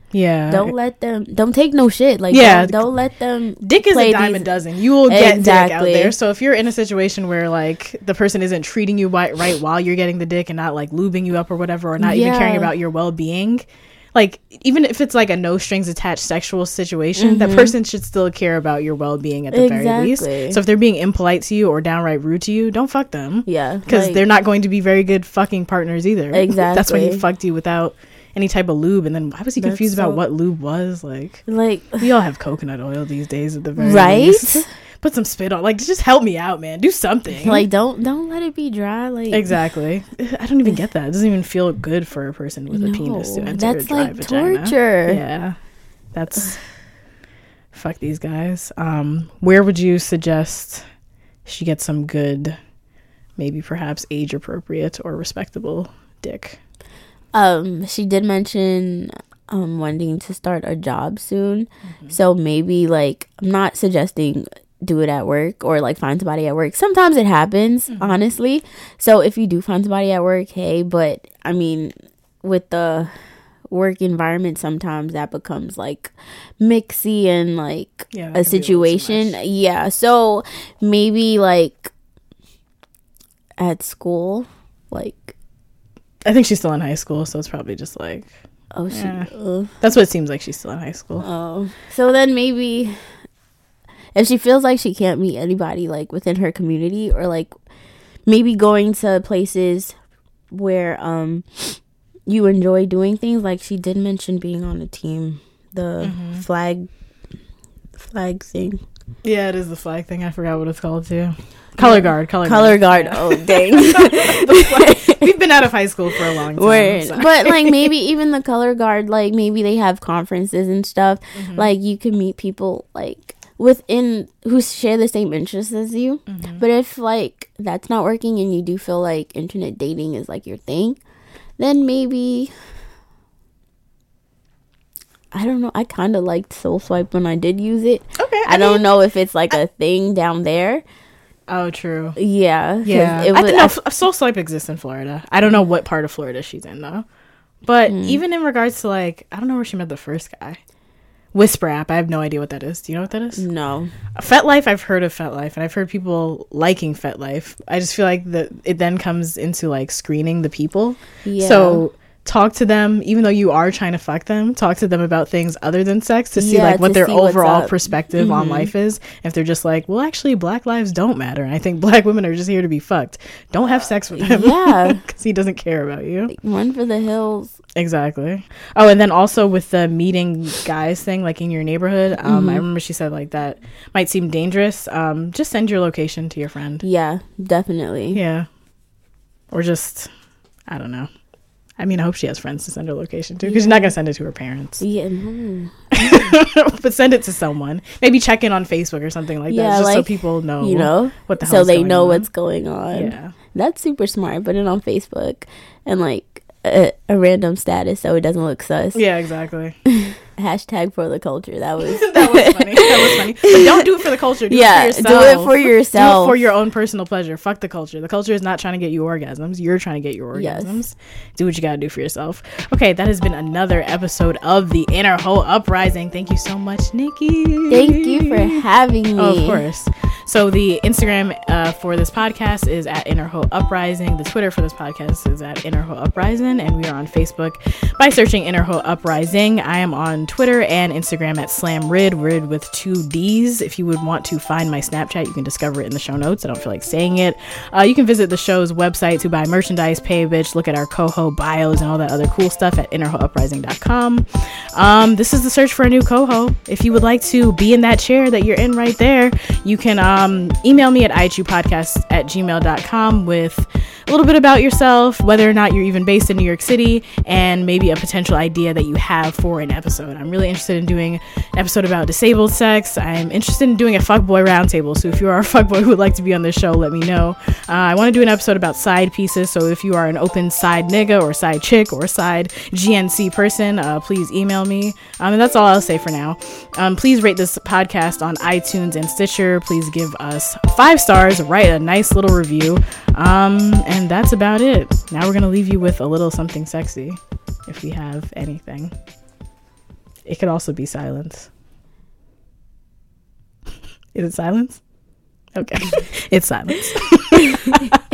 don't take no shit. Like, don't let them. Dick is a dime a dozen. You will get dick out there. So if you're in a situation where like the person isn't treating you right while you're getting the dick and not like lubing you up or whatever, or not even caring about your well-being, like even if it's like a no strings attached sexual situation, that person should still care about your well-being at the very least. So if they're being impolite to you or downright rude to you, don't fuck them. Yeah, because they're not going to be very good fucking partners either. Exactly. That's why he fucked you without any type of lube, and then why was he confused about what lube was? Like we all have coconut oil these days at the very least. Put some spit on, like, just help me out, man. Do something. Like, don't let it be dry. Like, exactly. I don't even get that. It doesn't even feel good for a person with a penis to enter a dry vagina. That's like torture. Yeah, that's fuck these guys. Where would you suggest she gets some good, maybe perhaps age appropriate or respectable dick? She did mention wanting to start a job soon. So maybe, like, I'm not suggesting do it at work or like find somebody at work. Sometimes it happens, honestly. So if you do find somebody at work, hey, but I mean, with the work environment, sometimes that becomes like mixy and like a situation. Yeah. So maybe like at school, like, I think she's still in high school, so it's probably just like, that's what it seems like. She's still in high school. Oh, so then maybe if she feels like she can't meet anybody like within her community, or like maybe going to places where you enjoy doing things, like she did mention being on a team, the flag thing. Yeah, it is the flag thing. I forgot what it's called too. Color guard. Yeah. Oh, dang. We've been out of high school for a long time. But like maybe even the color guard, like maybe they have conferences and stuff. Like you can meet people like within who share the same interests as you. But if like that's not working and you do feel like internet dating is like your thing, then maybe, I don't know, I kind of liked Soul Swipe when I did use it. Okay. I don't know if it's like a thing down there. Oh, true. Yeah. Soul Swipe exists in Florida. I don't know what part of Florida she's in though. But even in regards to like, I don't know where she met the first guy. Whisper app. I have no idea what that is. Do you know what that is? No. FetLife, I've heard of FetLife, and I've heard people liking FetLife. I just feel like that it then comes into like screening the people. Yeah. So talk to them, even though you are trying to fuck them, talk to them about things other than sex to see like what their overall perspective on life is. If they're just like, well, actually black lives don't matter, and I think black women are just here to be fucked, don't have sex with him. Yeah. Because he doesn't care about you. Run for the hills. Exactly. Oh, and then also with the meeting guys thing, like in your neighborhood, I remember she said like that might seem dangerous. Just send your location to your friend. Yeah, definitely. Yeah. Or just, I don't know. I mean, I hope she has friends to send her location to, because she's not going to send it to her parents. Yeah. But send it to someone. Maybe check in on Facebook or something like that, just like, so people know, you know, what the hell is going on. So they know what's going on. Yeah. That's super smart. Put it on Facebook and like a random status so it doesn't look sus. Yeah, exactly. Hashtag for the culture. That was funny. That was funny. But don't do it for the culture. Do it for yourself. Do it for yourself. Do it for your own personal pleasure. Fuck the culture. The culture is not trying to get you orgasms. You're trying to get your orgasms. Yes. Do what you gotta do for yourself. Okay, that has been another episode of the Inner Hoe Uprising. Thank you so much, Nikki. Thank you for having me. Oh, of course. So the Instagram for this podcast is at Inner Hoe Uprising. The Twitter for this podcast is at Inner Hoe Uprising, and we are on Facebook by searching Inner Hoe Uprising. I am on Twitter and Instagram at SlamRid, Rid with 2 D's. If you would want to find my Snapchat, you can discover it in the show notes. I don't feel like saying it. You can visit the show's website to buy merchandise, pay a bitch, look at our coho bios and all that other cool stuff at innerhoeuprising.com. This is the search for a new coho. If you would like to be in that chair that you're in right there, you can Email me at ichupodcast@gmail.com with a little bit about yourself, whether or not you're even based in New York City, and maybe a potential idea that you have for an episode. I'm really interested in doing an episode about disabled sex. I'm interested in doing a fuckboy roundtable, so if you are a fuckboy who would like to be on this show, let me know. I want to do an episode about side pieces, so if you are an open side nigga or side chick or side GNC person, please email me. And that's all I'll say for now. Please rate this podcast on iTunes and Stitcher. Please give us 5 stars, write a nice little review, and that's about it. Now we're gonna leave you with a little something sexy, if we have anything. It could also be silence. Is it silence? Okay. It's silence.